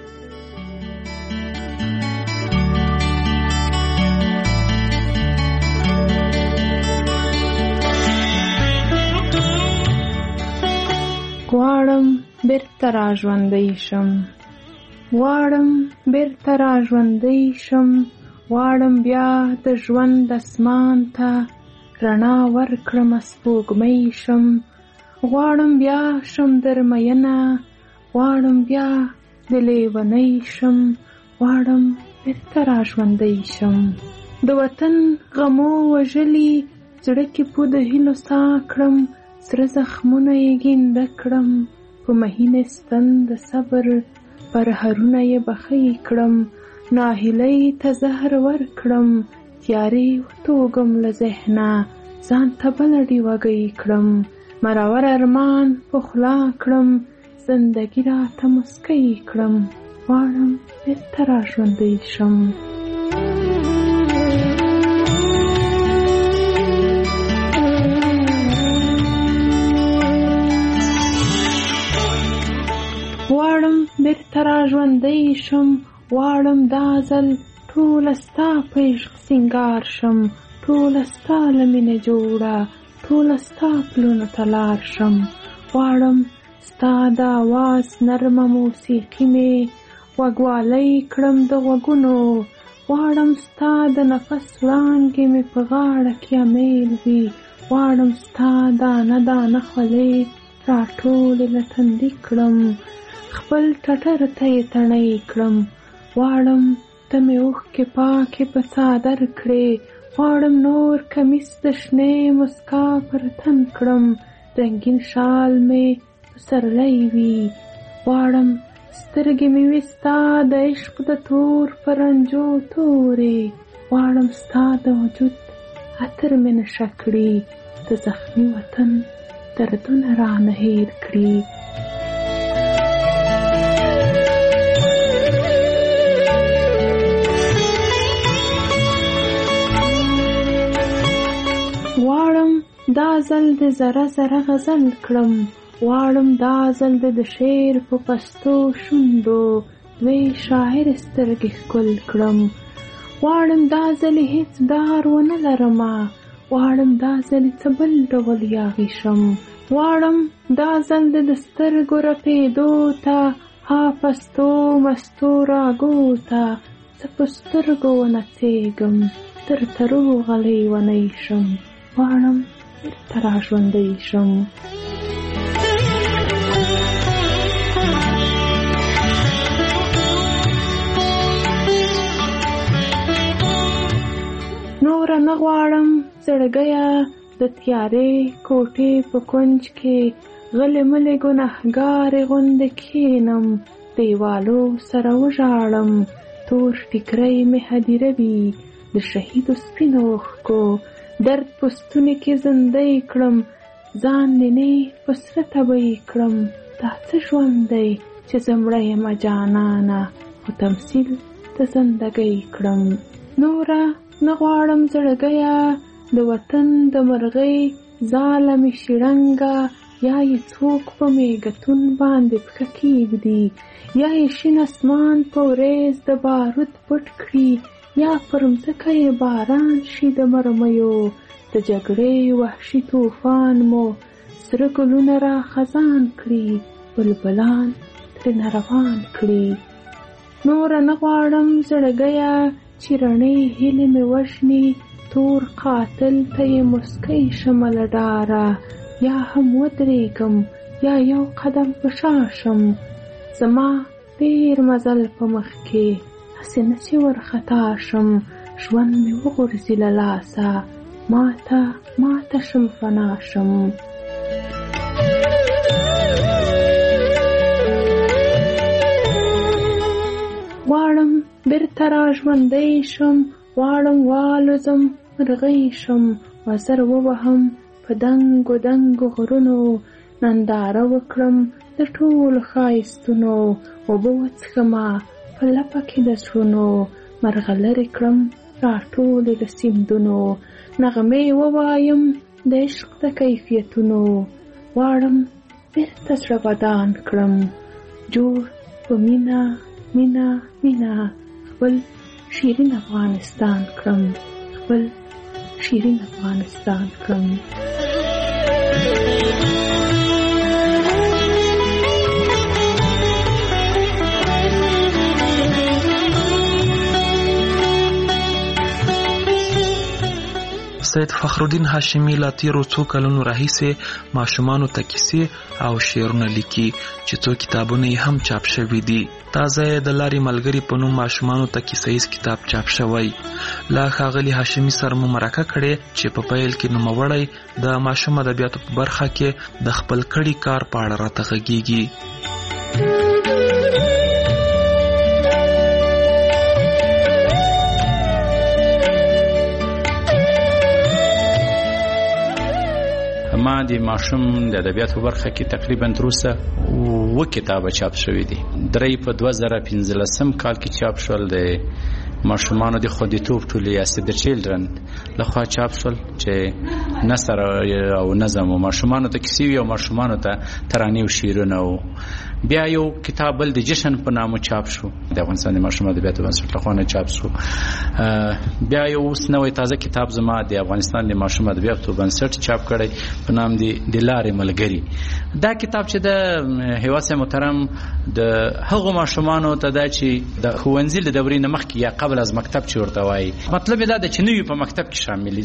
غواړم بیرته را ژوندی شم، غواړم بیرته را ژوندی شم، غواړم بیا د ژوند اسمان ته رڼا ورکړم سپوږمۍ شم، غواړم بیا شم درمینه، غواړم بیا د لیونۍ شم، غواړم بیرته را ژوندی شم. د وطن غمو وژلي زړه کې پو د هیلو سا کړم، سره زخمونه یې ګینده کړم، په مهین ستن د صبر پر هرونه یې بخۍ کړم، ناهیلۍ ته زهر ورکړم، تیارې وتوږم له ذهنه، ځان ته بله ډیوګۍ کړم، مرور ارمان پخلا کړم، زندګي راته مسکی کړم، غواړم بیرته را ژوندی شم. غواړم بیرته را ژوندی شم، غواړم دا ځل ټوله ستا په عشق سینګار شم، ټوله ستا له مینې جوړه، ټوله ستا پلونو ته لار شم، غواړم ستا د آواز نرمه موسیقي مې غوږوالی کړم د غوږونو، غواړم ستا د نفس وړانګې مې په غاړه کې امیل وي، غواړم ستا دانه دانه خولې راټولې له تندي کړم، خپل ټټر ته یې تڼۍ کړم، غواړم ته مې اوښکې پاکې په څادر کړې، غواړم نور کمیس د شنې مسکا پر تن کړم، رنګین شال مې پسرلی وي، غواړم سترګې مې وي ستا د عشق د تور پرنجو تورې، غواړم ستا د وجود عطر مې نشه کړي، د زخمي وطن دردونه رانه هیر کړي. غواړم دا ځل د ذره ذره غزل کړم، غواړم دا ځل د شعر په پستو شونډو دوی شاعر سترګې ښکل کړم، غواړم دا ځل هیڅ ډار ونه لرمه، غواړم دا ځل څه بل ډول یاغي شم، غواړم دا ځل د سترګو رپېدو ته ها پستو مستو راګو ته څه په سترګو ونڅېږم، تر تروغ لیونۍ شم، غواړم بیرته را ژوندی شم. نوره نه غواړم زړګیه د تیارې کوټې په کونج کې غلې ملې ګنهګارې غوندې کښېنم، دیوالو سره وژاړم، تور ټیکری مې هدیره وي د شهیدو سپینو اوښکو، درد پستونې کې زندۍ کړم، ځان نینې په سره تبۍ کړم، دا څه ژوند دی چې زه مړه یمه جانانه، خو تمثیل د زندګۍ کړم. نوره نه غواړم زړګیه د وطن د مرغۍ ځاله مې شړنګه، یا یې څوک په میګتون باندې پښه کېږدي، یا یې شین اسمان په وریځ د بارود پټ کړي، یا پر مځکه یې باران شي د مرمیو. د جګړې وحشي طوفان مو سره ګلونه را خزان کړي، بلبلان ترې روان کړي. نوره نه غواړم زړګیه چې رڼې هیلې مې وژني، تور قاتل ته یې مسکی شم له ډاره. یا هم ودرېږم یا یو قدم په شا شم، زما ډېر مزل په مخ کې، هسې نه چې ورخطا شم. ژوند مې وغورځي له لاسه، ماته شم فنا شم. غواړم بیرته را ژوندی شم، غواړم والوزم مرغۍ شم، وزر ووهم په دنګو دنګو غرونو، ننداره وکړم د ټولو ښایستونو. اوبه وڅښمه په لپه کې د زړونو، مرغلرې کړم راټولې د سیندونو. نغمې ووایم د عشق د کیفیتونو، غواړم بیرته زړه ودان کړم. جوړ په مینا مینا مینا خپل شیرین افغانستان کړم، خپل شیرین افغانستان کړم.
سید فخرالدین هاشمي لا تیرو څو کلونو راهیسې ماشومانو ته کیسې او شعرونه لیکي چې څو کتابونه یې هم چاپ شوي دي. تازه یې د لارې ملګري په نوم ماشومانو ته کیسهییز کتاب چاپ شوی. له ښاغلي هاشمي سره مو مرکه کړې چې په پیل کې نوموړی د ماشوم ادبیاتو په برخه کې د خپل کړي کار په اړه راته غږیږي.
ما د ماشوم د ادبیاتو برخه کې تقریبا تر اوسه 2 کتابه چاپ شوي دي. 3 په 2015 کال کې چاپ شول، د ماشومانو د خوندیتوب ټولې یا سید چیلډرن لخوا چاپ شول چې نثر او نظم او ماشومانو ته کیسې او ماشومانو ته ترانې او شعرونه. بیا یو کتاب بل د جشن په نامه چاپ شو، د افغانستان د ماشوم ادبیاتو بنسټ لخوا نه چاپ شو. بیا یو اوس نوې تازه کتاب زما د افغانستان د ماشوم ادبیاتو بنسټ چاپ کړی په نام دی د لارې ملګري. دا کتاب چې د هیواد محترم د هغو ماشومانو ته دا چې د ښوونځي له دورې نه مخکې یا قبل از مکتب چې ورته وایي، مطلب دا د چې نوي په مکتب کې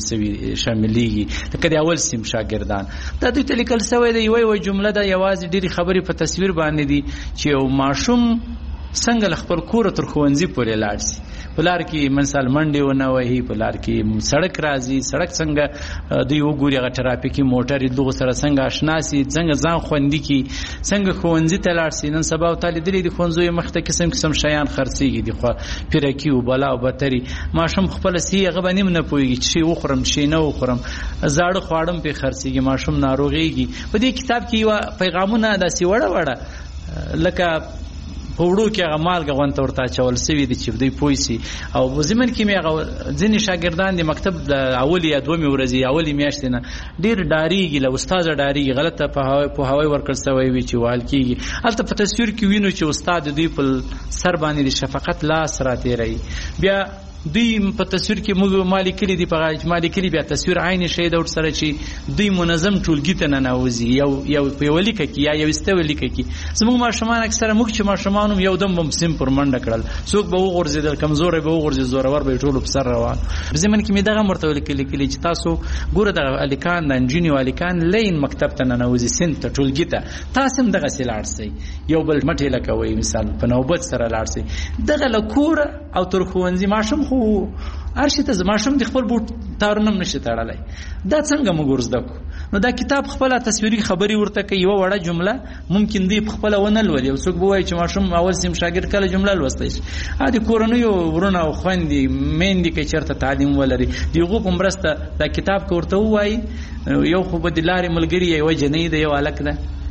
شاملېږي، لکه د اول سیم شاګردان. دا دوی ته لیکل شوی د یوه جمله ده، یوازې ډېرې خبرې په تصویر باندې دي چې یو ماشوم څنګه له خپل کوره تر ښوونځي پورې لاړ شي. په لار کې مثال منډې ونه وهي، په لار کې سړک راځي، سړک څنګه دوی وګوري، هغه ټرافیکي موټرې دغو سره څنګه اشنا شي، څنګه ځان خوندي کړي، څنګه ښوونځي ته لاړ شي. نن سبا ورته لیدلي د ښوونځیو مخ ته قسم قسم شیان خرڅېږي، د پیرکي او بلا او بتري. ماشوم خپله سي هغه باندې هم نه پوهېږي چې شی وخورم شی نه وخورم، زاړه خواړه هم پرې خرڅېږي، ماشوم ناروغېږي. په دې کتاب کې یوه پیغامونه داسې وړه وړه لکه په وړو کې هغه مالګه غونته ورته اچول سوي دي چې دوی پوه شي. او په ضمن کې مې هغه ځینې شاګردان د مکتب د اولې یا 2 ورځې اولې میاشتې نه ډېر ډارېږي، له استاده ډارېږي، غلطه پوهاوی ورکړل سوی وي چې وهل کېږي. هلته په تصویر کې وینو چې استاد دوی په سر باندې د شفقت لاس راتېروي. بیا دوی په تصویر کې موږ مالی کلی دی، په مالی کلی بیا تصویر عین شی د ور سره چې دوی منظم ټولګي ته ننوځي، یو په یو لیکه کې یا یو استو لیکه کې. زموږ ماشومان اکثره موږ چې ماشومان یو دم بم سیم پر منډه کړل، څوک به وغورځېدل، کمزوري به وغورځي، زورور به ټول په سر روان. زمون کې مې دغه مرتبه لیکلي چې تاسو ګوره د الیکان د انجینی او الیکان لین مکتب ته ننوځي، سنت ته ټولګي ته، تاسو هم دغه سلاړ سي، یو بل مټې لکوي، مثال په نوبت سره لاړ سي. دغه لکور او تر ښوونځي ماشوم خو ارشته ماشوم د خپل بوت تارنم نشي تړلای. دا څنګه موږ ورزده کو؟ نو دا کتاب خپل تصویري خبري ورته کوي، یو وړه جمله ممکن دی خپل ونه لولي، او څوک به وایي چې ماشوم اول سیم شاګرد کله جمله لوستای شي. ا دې کورنیو ورونه او خويندې میندې کې چرته تعلیم ولري، دیغه کومرسته دا کتاب کوړته وایي. یو خو به د لارې ملګری یو جنې دی، یو الک ده،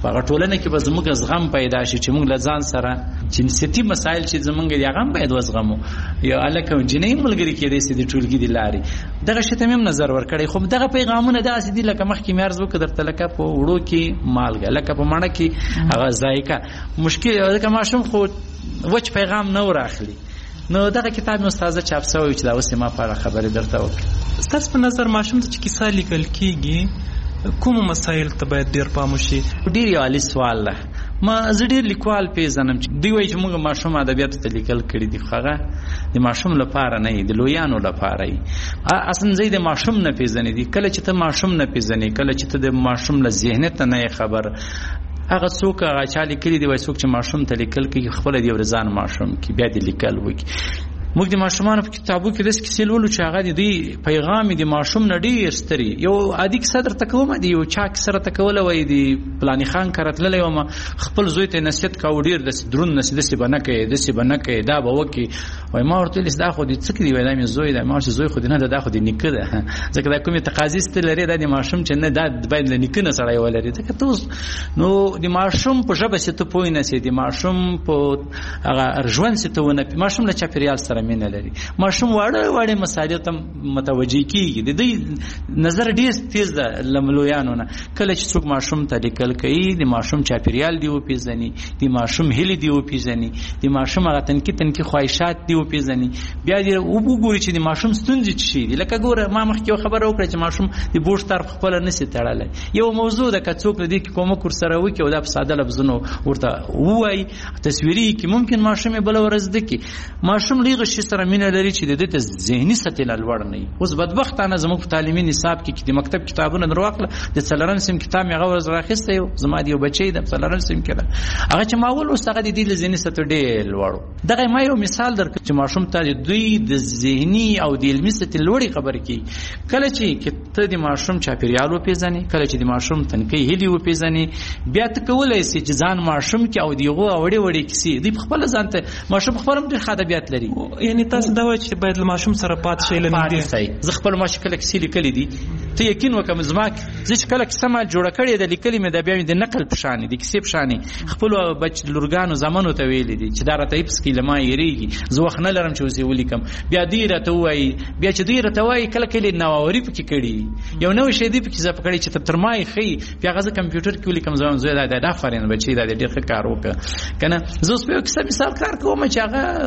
په ټولنه کې به زموږ زغم پیدا شي چې موږ له ځان سره جنسیتي مسایل چې زموږ دي هغه باید وزغمو. یا الکه جنۍ ملګری کېدای سي د ټولګي د لارې دغه شته مم نظر ورکړي. خو دغه پیغامونه داسې دي لکه مخکې مې عرض وکړ درته لکه په وړو کې مالګه لکه په مڼه کې هغه ذایقه مشکل لکه ماشوم خو وچ پیغام نه وراخلي. نو دغه کتاب مې استاد چاپ شوی چې دا اوس ما په اړه خبرې درته وکړم.
ستاسو په نظر ماشوم ته چې کیسه لیکل کیږي کوم مسایل ته باید ډیر پام وشي؟
ډیر یو عالی سوال ده. ما زه ډیر لیکوال پیژنم چې دوی وایي چې موږ ماشوم ادبیات ته لیکل کړي دي، خو هغه د ماشوم لپاره نه دي، د لویانو لپاره دي. اصلا زه د ماشوم نه پیژنې دي. کله چې ته ماشوم نه پیژنې، کله چې ته د ماشوم له ذهنیت نه خبر، هغه څوک هغه چا لیکلي دی وایي څوک چې ماشوم ته لیکل کوي خپل دی ورزان ماشوم کې بیا د لیکل وکړي. موږ د ماشومانو په کتابو کې داسې کیسې لولو چې هغه د دوی پیغام د ماشوم نه ډېر ستري. یو عادي کیسه درته کوم، د یو چا کیسه راته کوله، وایي د فلاني خان کره تللی وم، خپل زوی ته نصیحت کاوه، ډېر داسې دروند نصیحت، داسې به نه کوې، داسې به نه کوې، دا به وکړې. وایي ما ورته ویل دا خو دې څه کړي؟ وایي دا مې زوی دی. ما ورته زوی خو دې نه ده، دا خو د نیکه ده، ځکه دا کومې تقاضي ستې لري دا د ماشوم چې نه دا باید له نیکه نه سړی ولري. ځکه ته اوس نو د ماشوم په ژبه چې ته پوه نه سې، د ماشوم په هغه ژوند چې ته ونه، ماشوم له چاپېریال سره مینه لري. ماشوم واړه مسایل ته متوجه کیږي. د دې نظر ډیر تیز ده لملویانو نه. کله چې څوک ماشوم ته لیکل کوي، د ماشوم چاپیریال دی وپیژني، د ماشوم هیلې دی وپیژني، د ماشوم هغه تنکي خواهشات دی وپیژني، بیا دې وګوري چې د ماشوم ستونزې څه دي. لکه ګوره ما مخکې خبره وکړه چې ماشوم د بوش طرف خپل نسی تړلی. یو موضوع ده که څوک دې کې کومک ورسره وکړي او دا په ساده لفظونو ورته ووایي تصویري کې، ممکن ماشوم بل ورځ دکې ماشوم لیغه شي سره مینه لري چې د دې ته ذهني سطح لوړ نه وي. اوس بدبختانه زموږ په تعلیمي نصاب کې د مکتب کتابونه دروغله، د څلورم سیم کتاب مې هغه ورځ راخیسته یو زما د یو بچی د څلورم سیم کې ده، هغه چې ما ول اوس هغه د دې ذهني سطح ډېر لوړ. دغه ما یو مثال درکړم چې ماشوم ته دوی د ذهني او د علمي سطح لوړې خبرې کوي. کله چې ته د ماشوم چاپیریال وپیژنې، کله چې د ماشوم تنکي هیلې وپیژنې، بیا ته کولای شي چې ځان ماشوم کې او دیغه وړې وړې کیسې دی خپل ځان ته ماشوم خپل هم ډېر ادبیات لري.
یعنی تاسو دا وایي چې باید له ماشوم سره پات شي لنډه.
زه خپل ماشوم کله کیسې لیکلې دي، ته یقین وکم زما زه چې کله کیسه ما جوړه کړې ده لیکلې مې د بیا د نقل پشانې د کیسې پشانې خپل بچ لورګانو زمانو ته ویلې دي چې دا راته هیڅ کې لما یریږي، زه وخت نه لرم چې اوسې ولیکم. بیا دې راته وایي، بیا چې دې راته وایي کله کله نووري پکې کړي، یو نو شی دې پکې زه پکړې چې تر ما یې خي، بیا غزه کمپیوټر کې ولیکم زما زوی دا افرین بچی دا ډېر ښه کار وکړ کنه. زه اوس په کیسه مثال کار کوم چې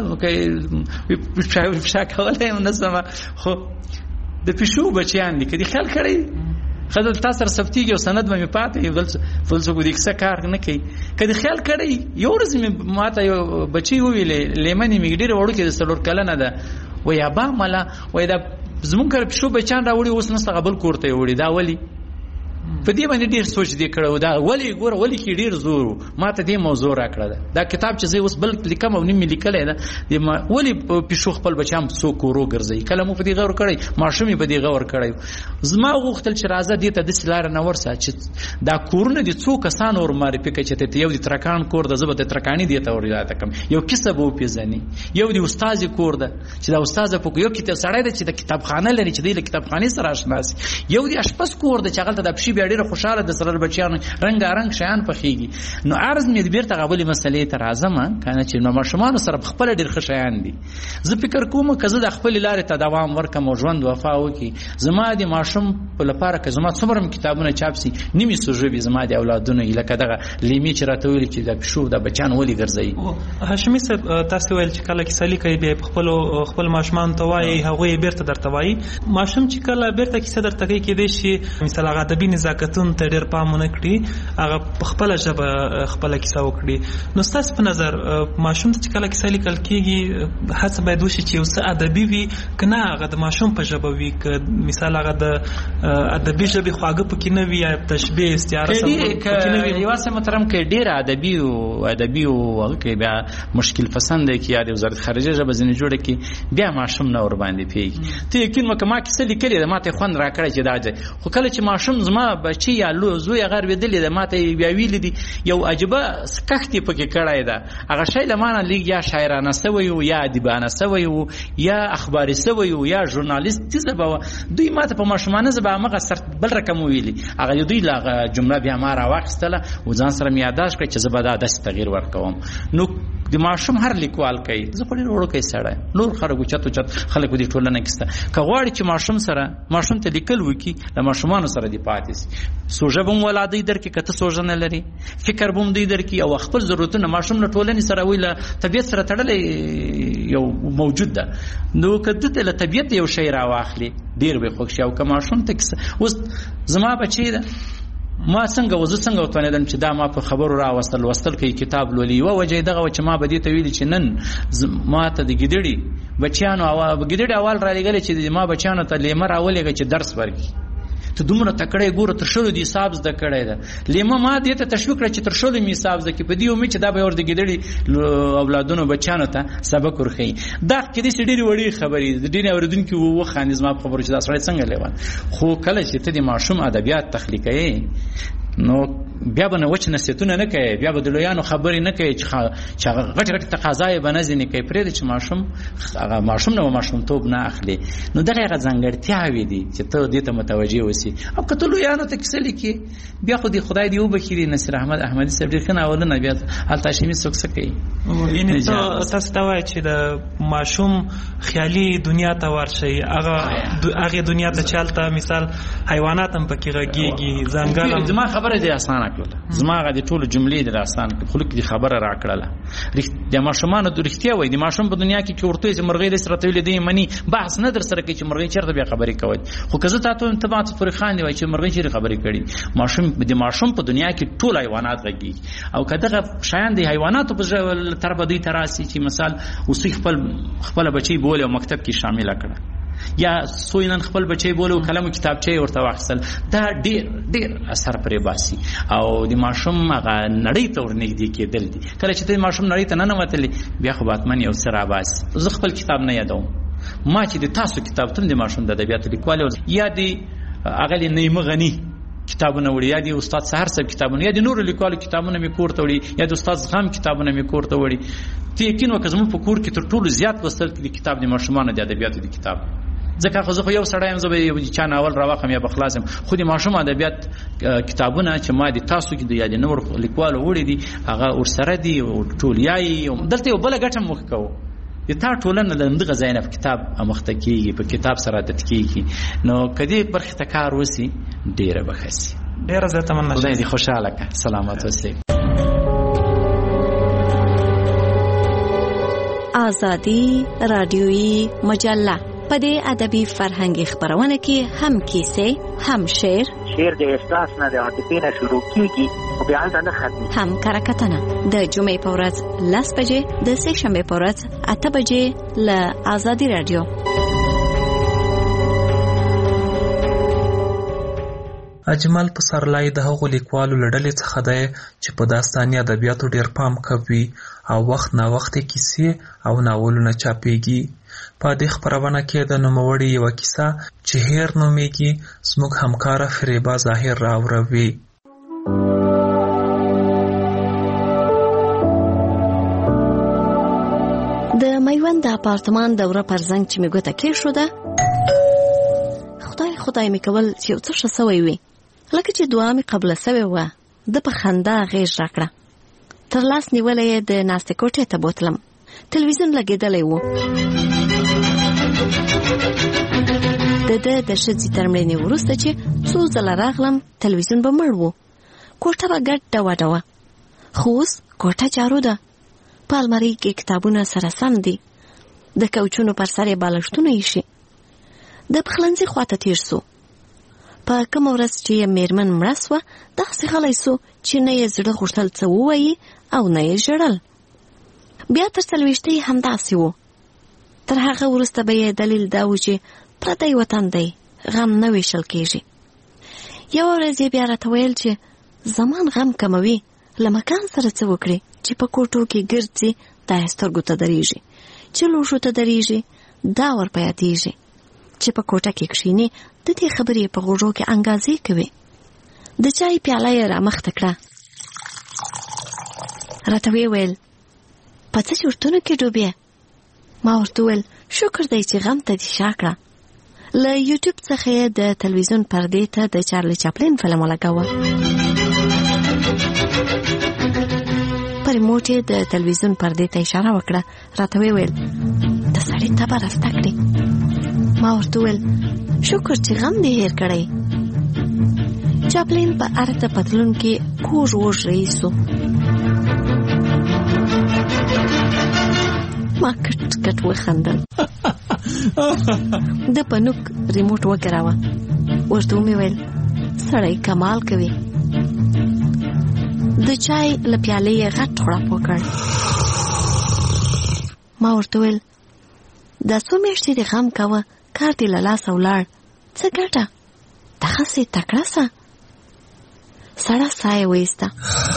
هغه فشا کولای هم نسمه، خو د پښو بچیان دي کدي خیال کړی خدای تاسو سره ثبتيږي او سند مې پاتې یو فلسفه دې څه کار نه کوي. کدي خیال کړی یو ورځ مې ماته یو بچی ویلې لیمنې مې ډېر وړو کې د سلور کلنه ده، وای ابا مالا وای دا زمونږ کړ پښو بچان راوړي اوس نسته قبل کوړته وړي دا ولی په دې باندې ډیر سوچ دې کړو. دا ولی ګوره ولی کې ډیر زور ماته دې موضوع را کړل. دا کتاب چې زه اوس بل لیکم او نیم لیکل دی د ولی پښو خپل بچام سو کورو ګرځي. کله مو په دې غور کړی ماشومې په دې غور کړی. زما غوښتل چې راځه دې ته د سلار نه ورسه چې دا کورونه دي څو کسان ور معرفي کړي چې ته یو د ترکان کور د زبده ترکانی دی ته ورته کم یو کیسه بو پیژني، یو د استاد کور ده چې دا استاد په یو کتاب سره دی چې د کتابخانه لري چې د کتابخانه سره آشنا شي، یو د اشپز کور ده چې هغه د پښې بیا ډیره خوشاله د سره بچیانو رنگارنګ شیان پخېږي. نو عرض مې بیرته غوړې مسلې ته راځم کنه چې نو ماشومان سره خپل ډیر ښه شیان دي. زه فکر کوم کزه د خپل لارې ته دوام ورکم او ژوند وفا وکي. زما د ماشوم په لپاره که زما څومره کتابونه چاپ سي نیمه سوژوي زما د اولادونو لکه دغه لیمي چې راته ویل چې د پښو د بچان ولي ګرځي.
هاشمي صاحب تاسو ویل چې کله کې سالي کوي به خپل ماشومان ته وایي هغه بیرته درته وایي. ماشوم چې کله بیرته کیسه درته کوي کې دي شي مثلا هغه ادبي نزاکتون ته ډېر پامونه کړي، هغه خپل ژبه خپل کیسه وکړي. نو ستاسو په نظر ماشوم ته چې کله کیسه لیکل کېږي هڅه باید وشي چې اوس ادبي وي کنه هغه د ماشوم په ژبه وي، که مثال هغه د ادبي ژبې خواږه پکې نه وي یا تشبیه استعاره
پکې نه وي. یو څه محترم کې ډېر ادبي او هغه کې بیا مشکل پسند کې یا د وزارت خارجه ژبه ځنې جوړه کې بیا ماشوم نه ور باندې پیږي. ته یقین وکړه ما کیسه لیکلې ده ماته خوند راکړی چې دا خو کله چې ماشوم زما بچی یا زوی غر ودلې د ماته بیا ویل دي یو عجبه سکختی پکې کړای ده هغه شی لمانه لیگ یا شاعرانه سوی یا ادیبانه سوی یا اخباري سوی یا ژورنالیست زبا دوی ماته په ماشومانه زبا مغه سر بل رقم ویلي هغه دوی لا جمله بیا ما را واخستله و ځان سره مې یاداش کړ چې زبا دا داس تغییر ورکوم نو د ماشوم هر لیکوال کوي زه په ډېر وړو کې سړی نور خلکو چت خلک دې ټولنه کېسته که غواړي چې ماشوم ته لیکل وکړي د ماشومانو سره دې پاتې سي سوژه به هم ولادۍ درکړي که ته سوژه نه لري فکر به هم دوی درکړي او خپل ضرورتونه ماشوم له ټولنې سره وي له طبیعت سره تړلی یو موجود ده نو که دته له طبیعت یو شی راواخلي ډېر به خوښ شي او که ماشوم ته اوس زما بچی ده ما څنګه وتوانېدم چې دا ما په خبرو راوستل کوي کتاب لولي یوه وجه دغه و چې ما به دې ته ویلي چې نن ما ته د ګیدړي بچیانو اول را لېږلی چې ما بچیانو ته لیمه راولېږه چې درس ورکړي ته دومره تکړی ګوره تر شلو دې حساب زده کړی ده لیمه ما دې ته تشویق کړه چې تر شلو مې حساب زده کړي په دې امید چې دا به ور د ګیدړي اولادونو بچیانو ته سبق ورښیي دا کېدای شي ډېرې وړې خبرې ډېرې اورېدونکي وخاندي زما په خبرو چې دا سړی څنګه لیوان خو کله چې ته د ماشوم ادبیات تخلیقوي نو بیا به نه وچ نصیحتونه نه کوي بیا به د لویانو خبرې نه کوي چې هغه غټ تقاضا یې به نه ځینې کوي پرېږدي چې ماشوم نه ماشومتوب نه اخلي نو دغه هغه ځانګړتیاوې دي چې ته دې ته متوجه اوسې او که ته لویانو ته کیسه لیکې بیا خو دې خدای دې وبخي نصیر احمد احمدي صاحب ډېر ښه ناولونه بیا هلته هاشمي څوک څه کوي
یعنې تاسو ته وایي چې د ماشوم خیالي دنیا ته ورشئ هغې دنیا ته چې هلته مثال حیوانات هم پکې غږېږي ځنګل
زما خبره دې اسانه کړله زما هغه د ټولو جملې دې اسانه کړه خو دې خبره راکړله د ماشومانو د رښتیا وایي د ماشوم په دنیا کې چې ورته چې مرغۍ دې سره تولې دې مني بحث نه در سره کوي چې مرغۍ چېرته بیا خبرې کوي خو که زه تاته ته ماته پورې خاندې وایي چې مرغۍ چېرې خبرې کړي د ماشوم په دنیا کې ټول حیوانات غږېږي او که دغه شیان د حیواناتو په طرفه دوی ته راسي چې مثال اوسې خپله بچی بولې او مکتب کې شامله کړه یا سوی نن خپل بچی بوله کلم کتابچه ورته واخیستل دا ډېر اثر پرې باسي او د ماشوم هغه نړۍ ته ورنږدې کېدل دي کله چې ته ماشوم نړۍ ته ننوتلی بیا خو باتمن یو څه راباسي زه خپل کتاب نه یادوم ما چې د تاسو کتابتون د ماشوم د ادبیاتو لیکوال یا د اغلې نعیمه غني کتابونه وړي یا د استاد سحر صاحب کتابونه یا د نورو لیکوالو کتابونه مې کور ته وړي یا د استاد زغم کتابونه مې کور ته وړي ته یقین وکړه زموږ په کور کې تر ټولو زیات لوستل د کتاب د ماشومانو د ادبیاتو د کتاب ځکه خو زه خو یو سړی یم زه به یو چا ناول راواخلم یا به خلاص یم خو د ماشوم ادبیات کتابونه چې ما د تاسو کې یا د نورو لیکوالو وړي دي هغه ورسره دي ټول یایي دلته یو بله ګټه موږ کوو د تا ټولنه د همدغه ځای نه په کتاب اموخته کېږي په کتاب سره عادت کېږي نو که دې برخې ته کار وسي ډېره به ښه سي
ډېره زیاته مننه
خدای دې خوشحاله کړه سلامت اوسئ
آزادی رادیویی مجله په دې ادبي فرهنګي خبرونه کې هم کیسې هم شعر
د احساس نه د عاطفې نه شروع کیږي او بیا نه ختمي
هم کرکټنه د جمعې په ورځ 10 بجې د سه شنبه په ورځ 8 بجې ل آزادی رادیو
اجمل پسرلی د هغو لیکوالو له ډلې څخه دی چې په داستاني ادبیاتو ډېر پام کوي او وخت نا وخت کیسې او ناولونه چاپېږي. په دې خپرونه کې د نوموړي یوه کیسه چې هیر نومیږي زموږ همکاره فریبا ظاهر راوروي.
د میوند د اپارتمان دوره پر زنګ چې مې ګوته کېښوده خدای مې کول چې یو څه ښه سوی وي لکه چې دعا مې قبله سوې وه. د په خندا غېږ راکړه. تر لاس نیولی یې د ناستې کوټې ته بوتلم. تلویزیون لګېدلی و. د ده د ښځې تر مړینې وروسته چې څو ځله راغلم تلویزیون به مړ و. کوټه به ګډ ډوه ډوه. خو اوس کوټه جارو ده. په المارۍ کې کتابونه سره سم دي. د کوچونو پر سر یې بالښتونه ایښي. د پخلنځي خواته تیر سو. په کومه ورځ چې یې میرمن مړه سوه داسې غلی سو چې نه یې زړه غوښتل څه ووایي او نه یې ژړل. بیا تر 40 همداسې و. تر هغه وروسته به یې دلیل دا و چې پردی وطن دی غم نه ویشل کېږي. یوه ورځ یې بیا راته ویل چې زمان غم کموي له مکان سره څه وکړي چې په کوټو کې ګرځي دا یې سترګو ته درېږي چې لوښو ته درېږي دا ور په یادېږي چې په کوټه کې کښیني د دې خبرې په غوږو کې انګازې کوي. د چای پیاله یې رامخته کړه. راته ویې ویل په څه چورتونو کې ډوبې؟ ما ورته وویل شکر دی چې غم ته دې شا کړه. له یوټیوب څخه یې د تلویزیون پردې ته د چارلی چاپلین فلم ولګاوه. په ریموټ یې د تلویزیون پردې ته اشاره وکړه. راته ویې ویل د سړي تبه راسته کړې. ما ورته وویل شکر چې غم دې هېر کړی. چاپلین په ارته پتلون کې کوږ وږ رئیسو. ما کټ کټ وخندل. د پنوک ریموټ وګراوه. ورته مې ویل سړی کمال کوي. د چای له پیالې یې غټ غړپ وکړ. ما ورته ویل دا څو میاشتې دې غم کوه، کار دې له لاسه ولاړ، څه ګټه؟ دغسې تکړه سه. سړه ساه یې وایسته.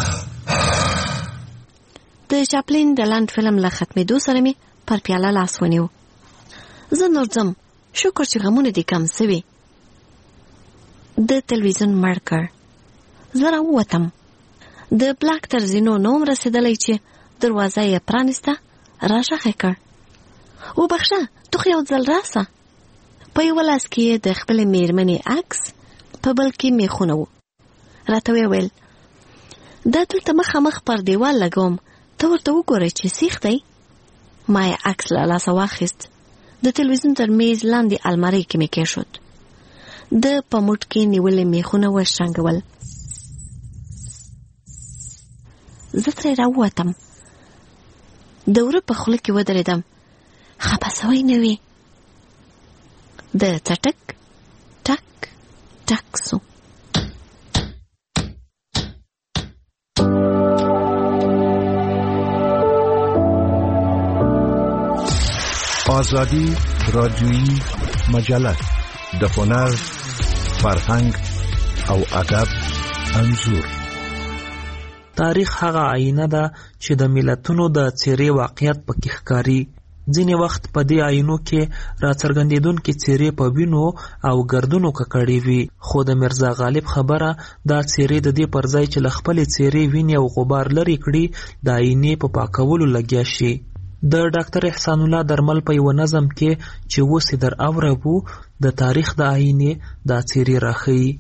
د چاپلین د لنډ فلم له ختمېدو سره مې پر پیاله لاس ونیو. زه نور ځم، شکر چې غمونه دې کم سوي. د تلویزیون مړ کړ. زه راووتم. د بلاک تر زینو نوم رسېدلی چې دروازه یې پرانیسته. راغږ کړ وبخښه تو خو یو ځل راسه. په یوه لاس کې یې د خپلې مېرمنې عکس، په بل کې میخونه و. راته ویې ویل دا دلته مخامخ پر دیوال لګوم، ته ورته وګورئ چې سیخ دی. ما یې عکس له لاسه واخیست. د تلویزیون تر میز لاندې المارۍ کې مې کېښود. د په موټ کې نیولې میخونه وشرنګول. زه ترې راووتم. د وره په خوله کې ودرېدم. خپه سوی نه وي. د ټټک ټک ټک سو.
آزادی رادیویی مجله د هنر، فرهنګ او ادب انځور.
تاریخ هغه آینه ده چې د ملتونو د څیرې واقعیت پکې ښکاري. ځینې وخت په دې آینو کې راڅرګندېدونکې څیرې په وینو او ګردونو ککړې وي، خو د میرزا غالب خبره دا څیرې د دې پر ځای چې له خپلې څیرې وینې او غبار لرې کړي د آینې په پاکولو لګیا شي. د ډاکټر احسان الله درمل په یو نظم کې چې اوس یې در اوربو د تاریخ د آینې دا څیرې راښیي.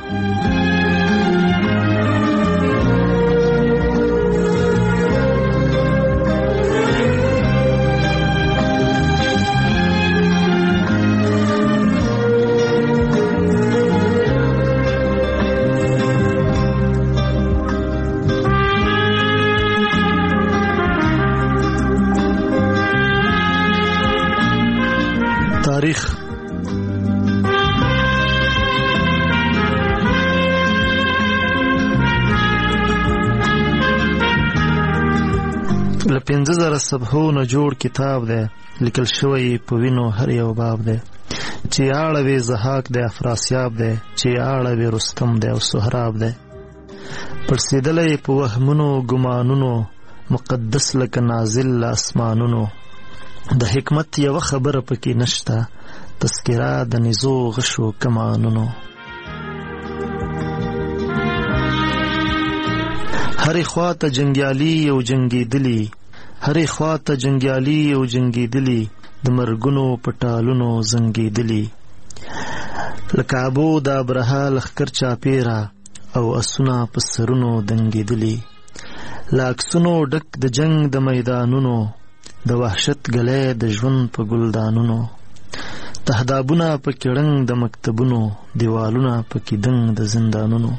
تاریخ له 50,000 صفحو نه جوړ کتاب دی، لیکل شوی په وینو هر یو باب دی. چې اړوي زحاک دی، افراسیاب دی، چې اړوي رستم دی او سهراب دی. پړسېدلی په وهمونو ګمانونو، مقدس لکه نازل له اسمانونو. د حکمت یوه خبره پکې نشته، تذکره د نزو غشو کمانونو. هرې خواته جنګیالي او جنګېدلي، هرې خواته جنګیالي او جنګېدلي، د مرګونو په ټالونو زنګېدلي. لکه ابو د ابرهه لښکر چاپېره او اسونه په سرونو دنګېدلي. له عکسونو ډک د جنګ د میدانونو، د وحشت ګلی د ژوند په ګلدانونو. تهدابونه پکې ړنګ د مکتبونو، دیوالونه پکې دنګ د زندانونو.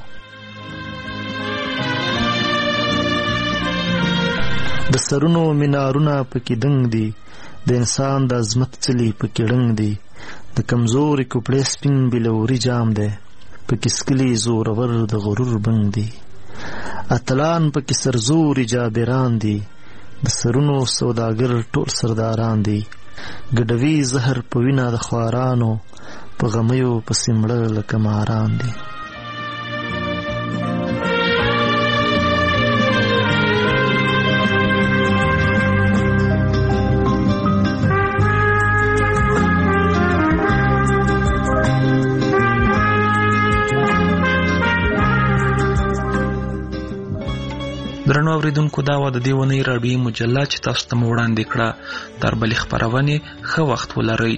د سرونو منارونه پکې دنګ دي، د انسان د عظمت څلي پکې ړنګ دي. د کمزوري کوپړې سپین بلوري جام دی، پکې سکلي زورور د غرور بنګ دي. اتلان پکې سرزوري جابران دي، د سرونو سوداګر ټول سرداران دي. ګډوي زهر په وینه د خوارانو، په غمیو پسې مړه لکه ماران دي.
اوریدونکو دا و د دې ونې راډیوي مجله چې تاسو ته وړاندې کړه. تر بلې خپرونې ښه وخت ولرئ.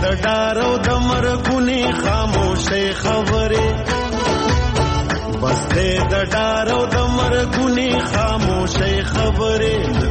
ډارو د مرګونی خاموشه خبره بس دې د ډارو د مرګونی خاموشه خبره